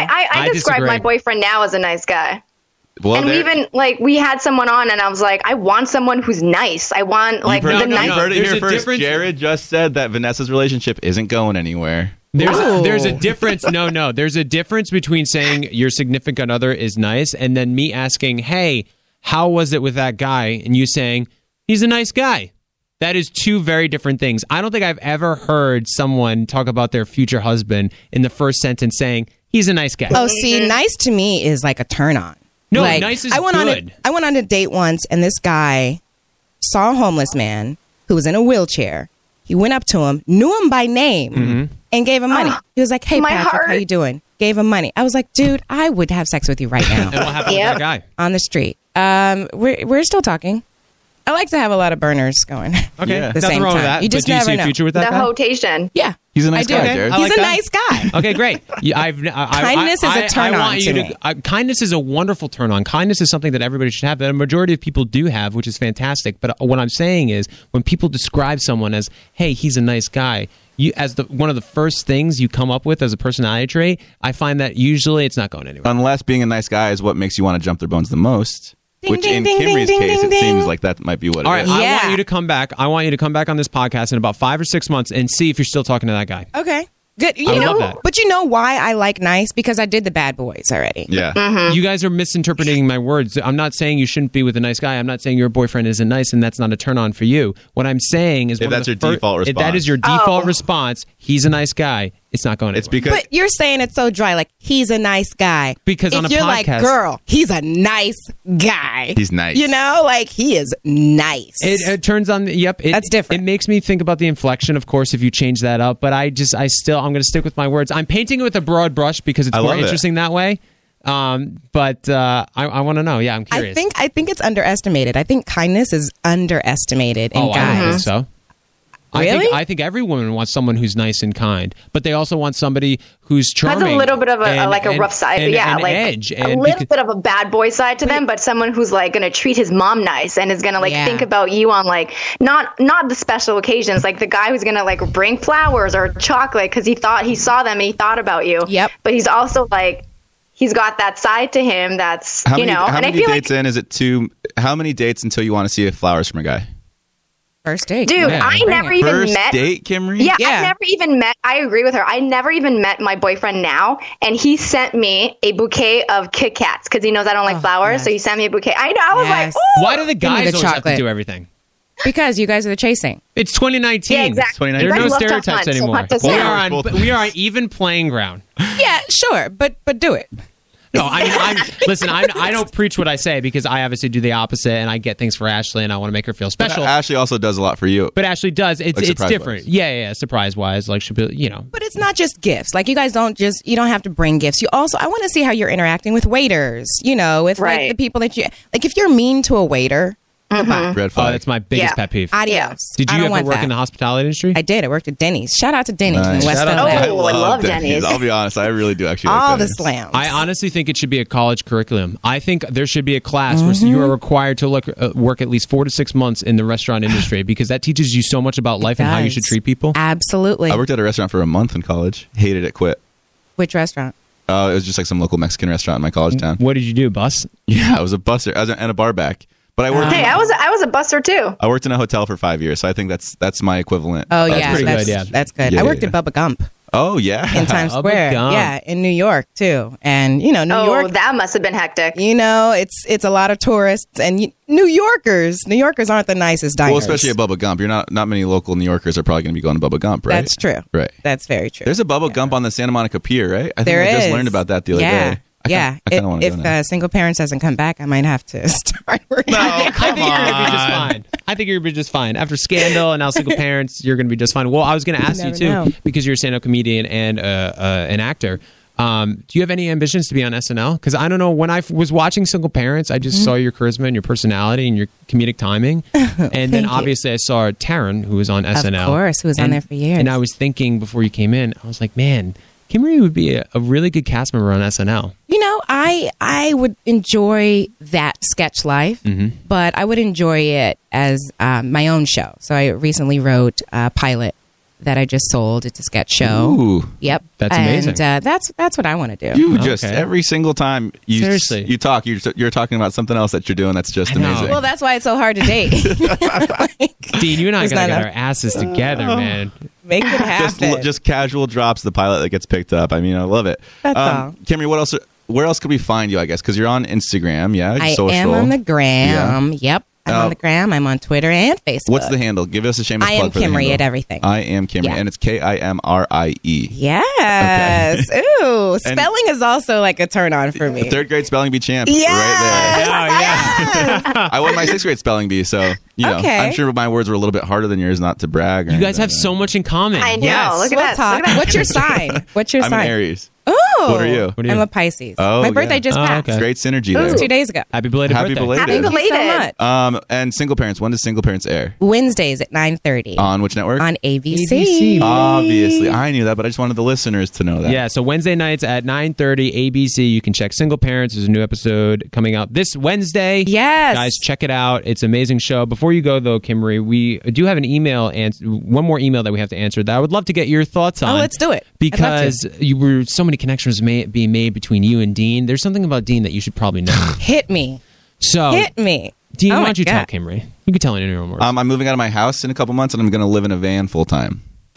I describe
disagree.
my boyfriend now as a nice guy.
Well,
and we had someone on, and I was like, I want someone who's nice. I want like
you've
nice.
heard it
There's
here
a
first.
difference.
Jared just said that Vanessa's relationship isn't going anywhere.
There's a difference. No. There's a difference between saying your significant other is nice and then me asking, hey, how was it with that guy? And you saying, he's a nice guy. That is two very different things. I don't think I've ever heard someone talk about their future husband in the first sentence saying, he's a nice guy.
Oh, see, nice to me is like a turn on.
No,
like,
nice is
good. I went on a date once, and this guy saw a homeless man who was in a wheelchair. He went up to him, knew him by name, and gave him money. He was like, hey, Patrick, how you doing? Gave him money. I was like, dude, I would have sex with you right now.
And what happened with that guy?
On the street. We're still talking. I like to have a lot of burners going.
Okay,
at the
nothing
same
wrong with
time.
that.
You just
but do you
never
see a
know.
future with that
The
guy?
rotation.
Yeah.
He's a nice guy,
Okay.
Jared.
He's
like
a
that.
nice guy.
Okay, great.
Kindness is a turn on to me.
Kindness is a wonderful turn on. Kindness is something that everybody should have, that a majority of people do have, which is fantastic. But what I'm saying is, when people describe someone as, hey, he's a nice guy, one of the first things you come up with as a personality trait, I find that usually it's not going anywhere.
Unless being a nice guy is what makes you want to jump their bones the most. Which
ding,
in
ding,
Kimry's
ding,
case,
ding,
it seems
ding.
like that might be what
All
it
right,
is.
Yeah.
I want you to come back. I want you to come back on this podcast in about 5 or 6 months and see if you're still talking to that guy.
Okay. Good.
I love that.
But you know why I like nice? Because I did the Bad Boys already.
Yeah.
You guys are misinterpreting my words. I'm not saying you shouldn't be with a nice guy. I'm not saying your boyfriend isn't nice and that's not a turn on for you. What I'm saying is,
If that's your default
if that
response.
is your default response, he's a nice guy. It's not going anywhere.
It's because
But you're saying it so dry, like he's a nice guy.
Because
if
on a
you're
podcast-
like, girl, he's a nice guy.
He's nice.
You know, like he is nice.
It turns on.
That's different.
It makes me think about the inflection, of course, if you change that up. But I'm going to stick with my words. I'm painting it with a broad brush because it's
I
more
love it.
interesting that way. But I want to know. Yeah, I'm curious.
I think it's underestimated. I think kindness is underestimated in
I don't
guys.
think so.
Really?
I think every woman wants someone who's nice and kind, but they also want somebody who's charming.
Has a little bit of a rough side,
and,
yeah,
and
like
edge,
a little bit of a bad boy side to them, but someone who's like going to treat his mom nice and is going to think about you on like not the special occasions, like the guy who's going to like bring flowers or chocolate because he saw them and he thought about you.
Yep.
But he's also like, he's got that side to him that's
how many,
How
many
and I feel
dates in is it two? How many dates until you want to see flowers from a guy?
First date.
Dude,
Yeah.
I never even
First
met.
date, Kimry?
Yeah,
Yeah.
I never even met. I agree with her. I never even met my boyfriend now, and he sent me a bouquet of Kit Kats because he knows I don't like flowers.
yes.
So he sent me a bouquet. I know. I was
Yes.
like, ooh.
Why do the
Give me
guys
the
always have to
chocolate.
do everything?
Because you guys are the chasing.
It's 2019.
Yeah, exactly.
There are no
You guys love to
stereotypes
hunt, so
anymore.
hunt us
We
down.
are on even playing ground.
Yeah, sure, but do it.
No, listen. I don't preach what I say because I obviously do the opposite, and I get things for Ashley, and I want to make her feel special.
Ashley also does a lot for you.
But Ashley does. It's
surprise-wise.
different. Yeah. Surprise wise, like she'll be,
But it's not just gifts. Like you guys you don't have to bring gifts. You also, I want to see how you're interacting with waiters. With like the people that like if you're mean to a waiter, goodbye.
Red flag.
Oh, that's my biggest pet peeve.
Adios.
Did
I
you
don't
ever
want
work
that.
in the hospitality industry?
I did. I worked at Denny's. Shout out to Denny's
Nice.
in West
Shout
LA.
out.
Oh, I love Denny's.
I'll be honest, I really do actually
All
like
the
Denny's.
slams.
I honestly think it should be a college curriculum. I think there should be a class where you are required to work at least 4 to 6 months in the restaurant industry because that teaches you so much about life and how you
does.
should treat people.
Absolutely.
I worked at a restaurant for a month in college. Hated it, quit.
Which restaurant?
It was just like some local Mexican restaurant in my college town.
What did you do, bus?
Yeah, I was a busser and a bar back. But I worked.
Hey, I was a busser too.
I worked in a hotel for 5 years, so I think that's my equivalent.
Oh,
That's
yeah.
pretty
That's
good, yeah.
That's good.
Yeah,
I worked
yeah.
at Bubba Gump
Oh yeah,
in Times
Bubba
Square.
Gump.
Yeah, in New York, too. And, New
Oh,
York,
that must have been hectic.
it's a lot of tourists. And New Yorkers aren't the nicest diners.
Well, especially at Bubba Gump, you're not many local New Yorkers are probably going to be going to Bubba Gump, right?
That's true.
Right.
That's very true.
There's a Bubba Gump on the Santa Monica Pier, right? I think
There
I just
is.
learned about that the other day. I kind of want to go now.
If single parents doesn't come back, I might have to start working.
I think you're going to be just fine. I think you're going to be just fine. After Scandal and now Single Parents, you're going to be just fine. Well, I was going to ask you,
never
too,
know.
because you're a stand-up comedian and an actor. Do you have any ambitions to be on SNL? Because I don't know. When I was watching Single Parents, I just saw your charisma and your personality and your comedic timing. And then obviously I saw Taryn, who was on SNL.
Of course, who was on there for years.
And I was thinking before you came in, I was like, man, Kimmery would be a really good cast member on SNL.
You know, I would enjoy that sketch life, but I would enjoy it as my own show. So I recently wrote a pilot that I just sold. It's a sketch show.
Ooh.
Yep.
That's amazing.
And that's what I want to do.
You just, every single time you talk, you're talking about something else that you're doing that's just amazing.
Well, that's why it's so hard to date.
Dean, you and I got to get our asses together, man.
Make it happen.
Just casual drops, the pilot that gets picked up. I mean, I love it.
That's all.
Kimmery, where else could we find you, I guess? Because you're on Instagram, yeah?
I
social.
am on the gram.
Yeah.
Yep. I'm on the gram. I'm on Twitter and Facebook.
What's the handle? Give us a shameless plug for the handle.
I am Kimmery at everything.
I am Kimmery, and it's Kimrie.
Yes. Okay. Ooh, spelling is also like a turn on for me.
3rd grade spelling bee champ.
Yes.
Right there.
Yes.
I won my 6th grade spelling bee, so I'm sure my words were a little bit harder than yours, not to brag.
You guys have so much in common.
I know.
Yes.
Look at that.
What's your sign?
I'm an Aries.
Oh,
what are you?
I'm a Pisces.
Oh,
my birthday just passed.
Okay.
Great synergy
It was
there.
2 days ago.
Happy belated birthday.
Happy belated.
Thank you so much.
And Single Parents. When does Single Parents air?
Wednesdays at 9:30.
On which network?
On ABC.
Obviously, I knew that, but I just wanted the listeners to know that.
Yeah, so Wednesday nights at 9:30 ABC. You can check Single Parents. There's a new episode coming out this Wednesday.
Yes.
Guys, check it out. It's an amazing show. Before you go, though, Kimmery, we do have an email and one more email that we have to answer that I would love to get your thoughts on.
Oh, let's do it.
Because so many connections being made between you and Dean. There's something about Dean that you should probably know.
Hit me.
Hit
me.
Dean, why don't you tell Kimmery? You can tell in your own words.
I'm moving out of my house in a couple months, and I'm going to live in a van full time.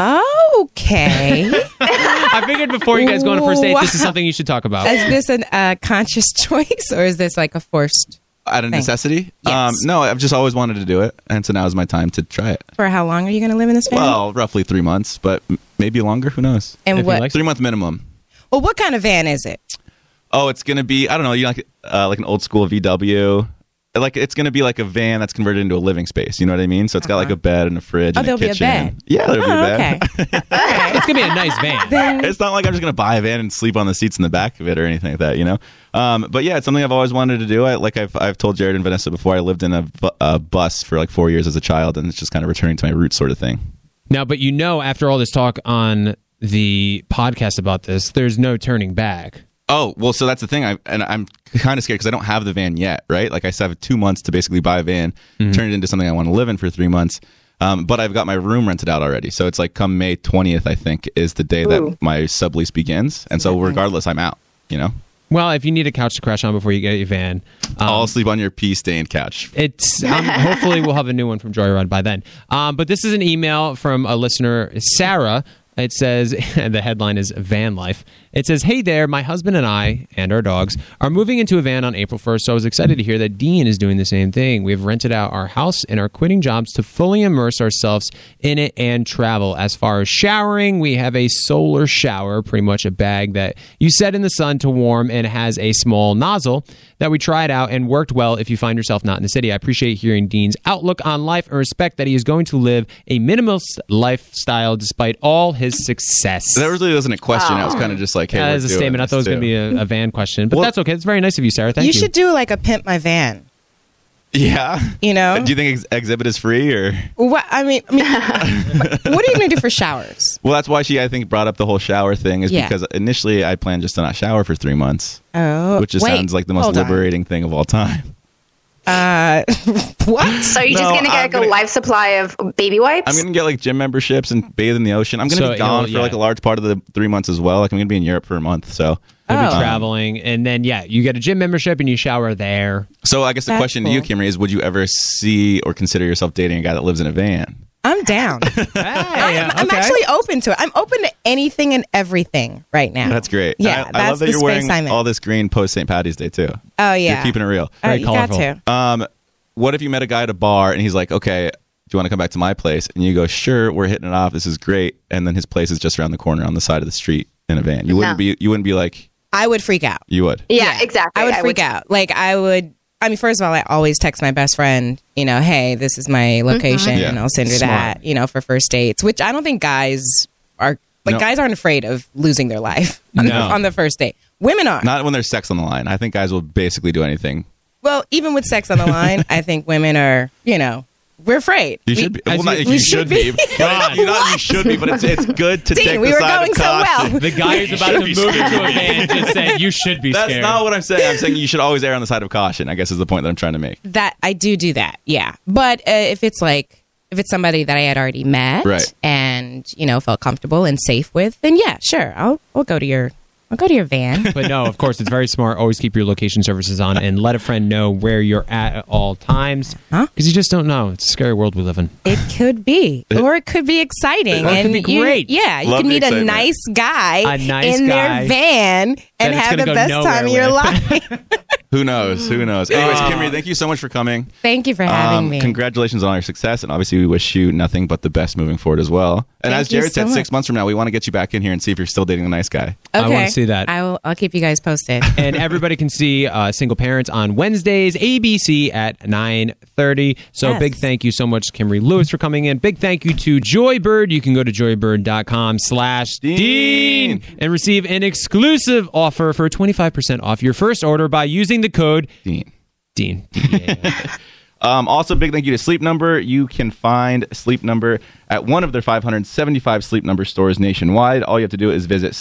Okay.
I figured before you guys go on a first date, this is something you should talk about.
Is this a conscious choice, or is this like a forced
out of necessity?
Yes.
No, I've just always wanted to do it, and so now is my time to try it.
For how long are you going to live in this van?
Well, roughly 3 months, but maybe longer. Who knows?
And what?
3 month minimum.
Well, what kind of van is it?
Oh, it's going to be, I don't know, like an old school VW. Like it's going to be like a van that's converted into a living space. You know what I mean? So it's got like a bed and a fridge and a kitchen.
There'll be a bed.
Yeah, there'll be a bed.
Okay.
It's going to be a nice van.
It's not like I'm just going to buy a van and sleep on the seats in the back of it or anything like that, you know? But yeah, it's something I've always wanted to do. I've told Jared and Vanessa before, I lived in a bus for like 4 years as a child, and it's just kind of returning to my roots sort of thing.
Now, but after all this talk on the podcast about this, there's no turning back.
Oh, well, so that's the thing. I'm kind of scared because I don't have the van yet, right? Like I still have 2 months to basically buy a van, turn it into something I want to live in for 3 months. But I've got my room rented out already. So it's like come May 20th, I think, is the day that my sublease begins. And so regardless, I'm out, you know?
Well, if you need a couch to crash on before you get your van,
I'll sleep on your pee-stained couch.
It's hopefully we'll have a new one from Joyride by then. But this is an email from a listener, Sarah. It says, and the headline is Van Life. It says, hey there, my husband and I and our dogs are moving into a van on April 1st, so I was excited to hear that Dean is doing the same thing. We have rented out our house and are quitting jobs to fully immerse ourselves in it and travel. As far as showering, we have a solar shower, pretty much a bag that you set in the sun to warm and has a small nozzle that we tried out and worked well if you find yourself not in the city. I appreciate hearing Dean's outlook on life and respect that he is going to live a minimalist lifestyle despite all his success.
That really wasn't a question. I was kind of just like, hey,
that is a statement. I thought it was going to be a van question, but that's okay. It's very nice of you, Sarah. Thank you.
You should do like a pimp my van.
Yeah.
You know?
Do you think Exhibit is free or?
What I mean, what are you going to do for showers?
Well, that's why I think brought up the whole shower thing is because initially I planned just to not shower for 3 months.
Oh.
Which just sounds like the most liberating thing of all time.
What?
So you're just going to get like a life supply of baby wipes?
I'm going to get like gym memberships and bathe in the ocean. I'm going to be gone for like a large part of the 3 months as well. Like I'm going to be in Europe for a month, so
you'll be traveling, and then you get a gym membership and you shower there.
So I guess the question to you, Kimmery, is: would you ever see or consider yourself dating a guy that lives in a van?
I'm down. I'm actually open to it. I'm open to anything and everything right now.
That's great.
Yeah,
I love that you're wearing all this green post St. Patty's Day too.
Oh yeah,
you're keeping it real.
Very
you
colorful.
got to.
What if you met a guy at a bar and he's like, okay, do you want to come back to my place? And you go, sure, we're hitting it off. This is great. And then his place is just around the corner on the side of the street in a van. You wouldn't be like.
I would freak out.
You would.
Yeah, exactly.
I would freak out. Like I would. I mean, first of all, I always text my best friend, hey, this is my location, and I'll send her that, for first dates, which I don't think guys are, guys aren't afraid of losing their life on the first date. Women are.
Not when there's sex on the line. I think guys will basically do anything.
Well, even with sex on the line, I think women are, We're afraid.
You should be. Well, you should be. You should be, but it's good to
Dean,
take
we
the
were
side
going
of
so
caution.
well.
The guy who's about to move into a van just said, you should be scared.
That's not what I'm saying. I'm saying you should always err on the side of caution, I guess is the point that I'm trying to make.
That I do that, yeah. But if it's somebody that I had already met and, felt comfortable and safe with, then yeah, sure. I'll go to your van.
But no, of course, it's very smart. Always keep your location services on and let a friend know where you're at all times. Because you just don't know. It's a scary world we live in.
It could be. Or it could be exciting.
It could be great.
You can meet a nice guy their van and have the best time of your life.
Who knows? Anyways, Kimry, thank you so much for coming.
Thank you for having me.
Congratulations on all your success. And obviously, we wish you nothing but the best moving forward as well. And as Jared said, 6 months from now, we want to get you back in here and see if you're still dating a nice guy.
Okay.
I want to see that.
I'll keep you guys posted.
And everybody can see Single Parents on Wednesdays, ABC at 9:30. So big thank you so much, Kimry Lewis, for coming in. Big thank you to Joybird. You can go to joybird.com/Dean and receive an exclusive offer for 25% off your first order by using the code Dean.
Also, big thank you to Sleep Number. You can find Sleep Number at one of their 575 Sleep Number stores nationwide. All you have to do is visit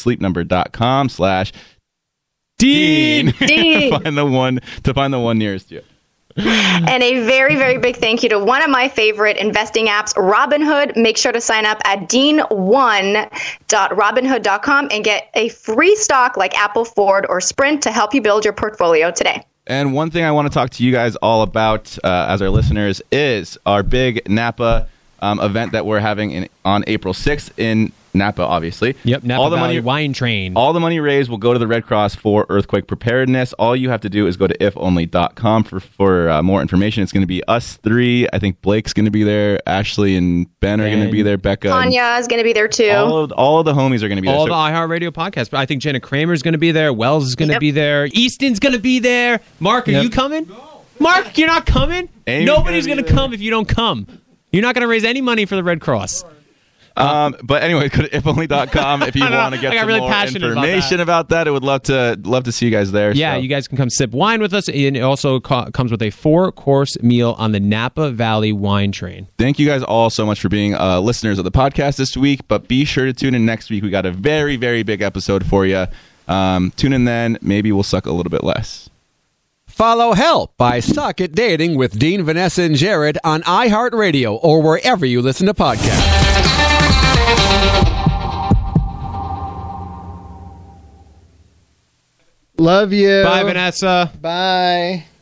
sleepnumber.com/Dean to find the one nearest you.
And a very, very big thank you to one of my favorite investing apps, Robinhood. Make sure to sign up at dean1.robinhood.com and get a free stock like Apple, Ford, or Sprint to help you build your portfolio today.
And one thing I want to talk to you guys all about as our listeners is our big Napa event that we're having on April 6th in Napa, obviously.
Yep, Napa Valley Wine Train.
All the money raised will go to the Red Cross for earthquake preparedness. All you have to do is go to ifonly.com for more information. It's going to be us three. I think Blake's going to be there. Ashley and Ben are going to be there. Becca.
Tanya is going to be there, too.
All of the homies are going to be there.
All the iHeartRadio podcasts. But I think Jenna Kramer's going to be there. Wells is going to be there. Easton's going to be there. Mark, are you coming? No. Mark, you're not coming? Nobody's going to come if you don't come. You're not going to raise any money for the Red Cross.
But anyway, go to ifonly.com if you want to get some
really
more information about that. I would love to see you guys there.
Yeah, so. You guys can come sip wine with us. And it also comes with a 4-course meal on the Napa Valley Wine Train.
Thank you guys all so much for being listeners of the podcast this week. But be sure to tune in next week. We got a very, very big episode for you. Tune in then. Maybe we'll suck a little bit less.
Follow Help by Suck at Dating with Dean, Vanessa, and Jared on iHeartRadio or wherever you listen to podcasts.
Love you.
Bye, Vanessa.
Bye.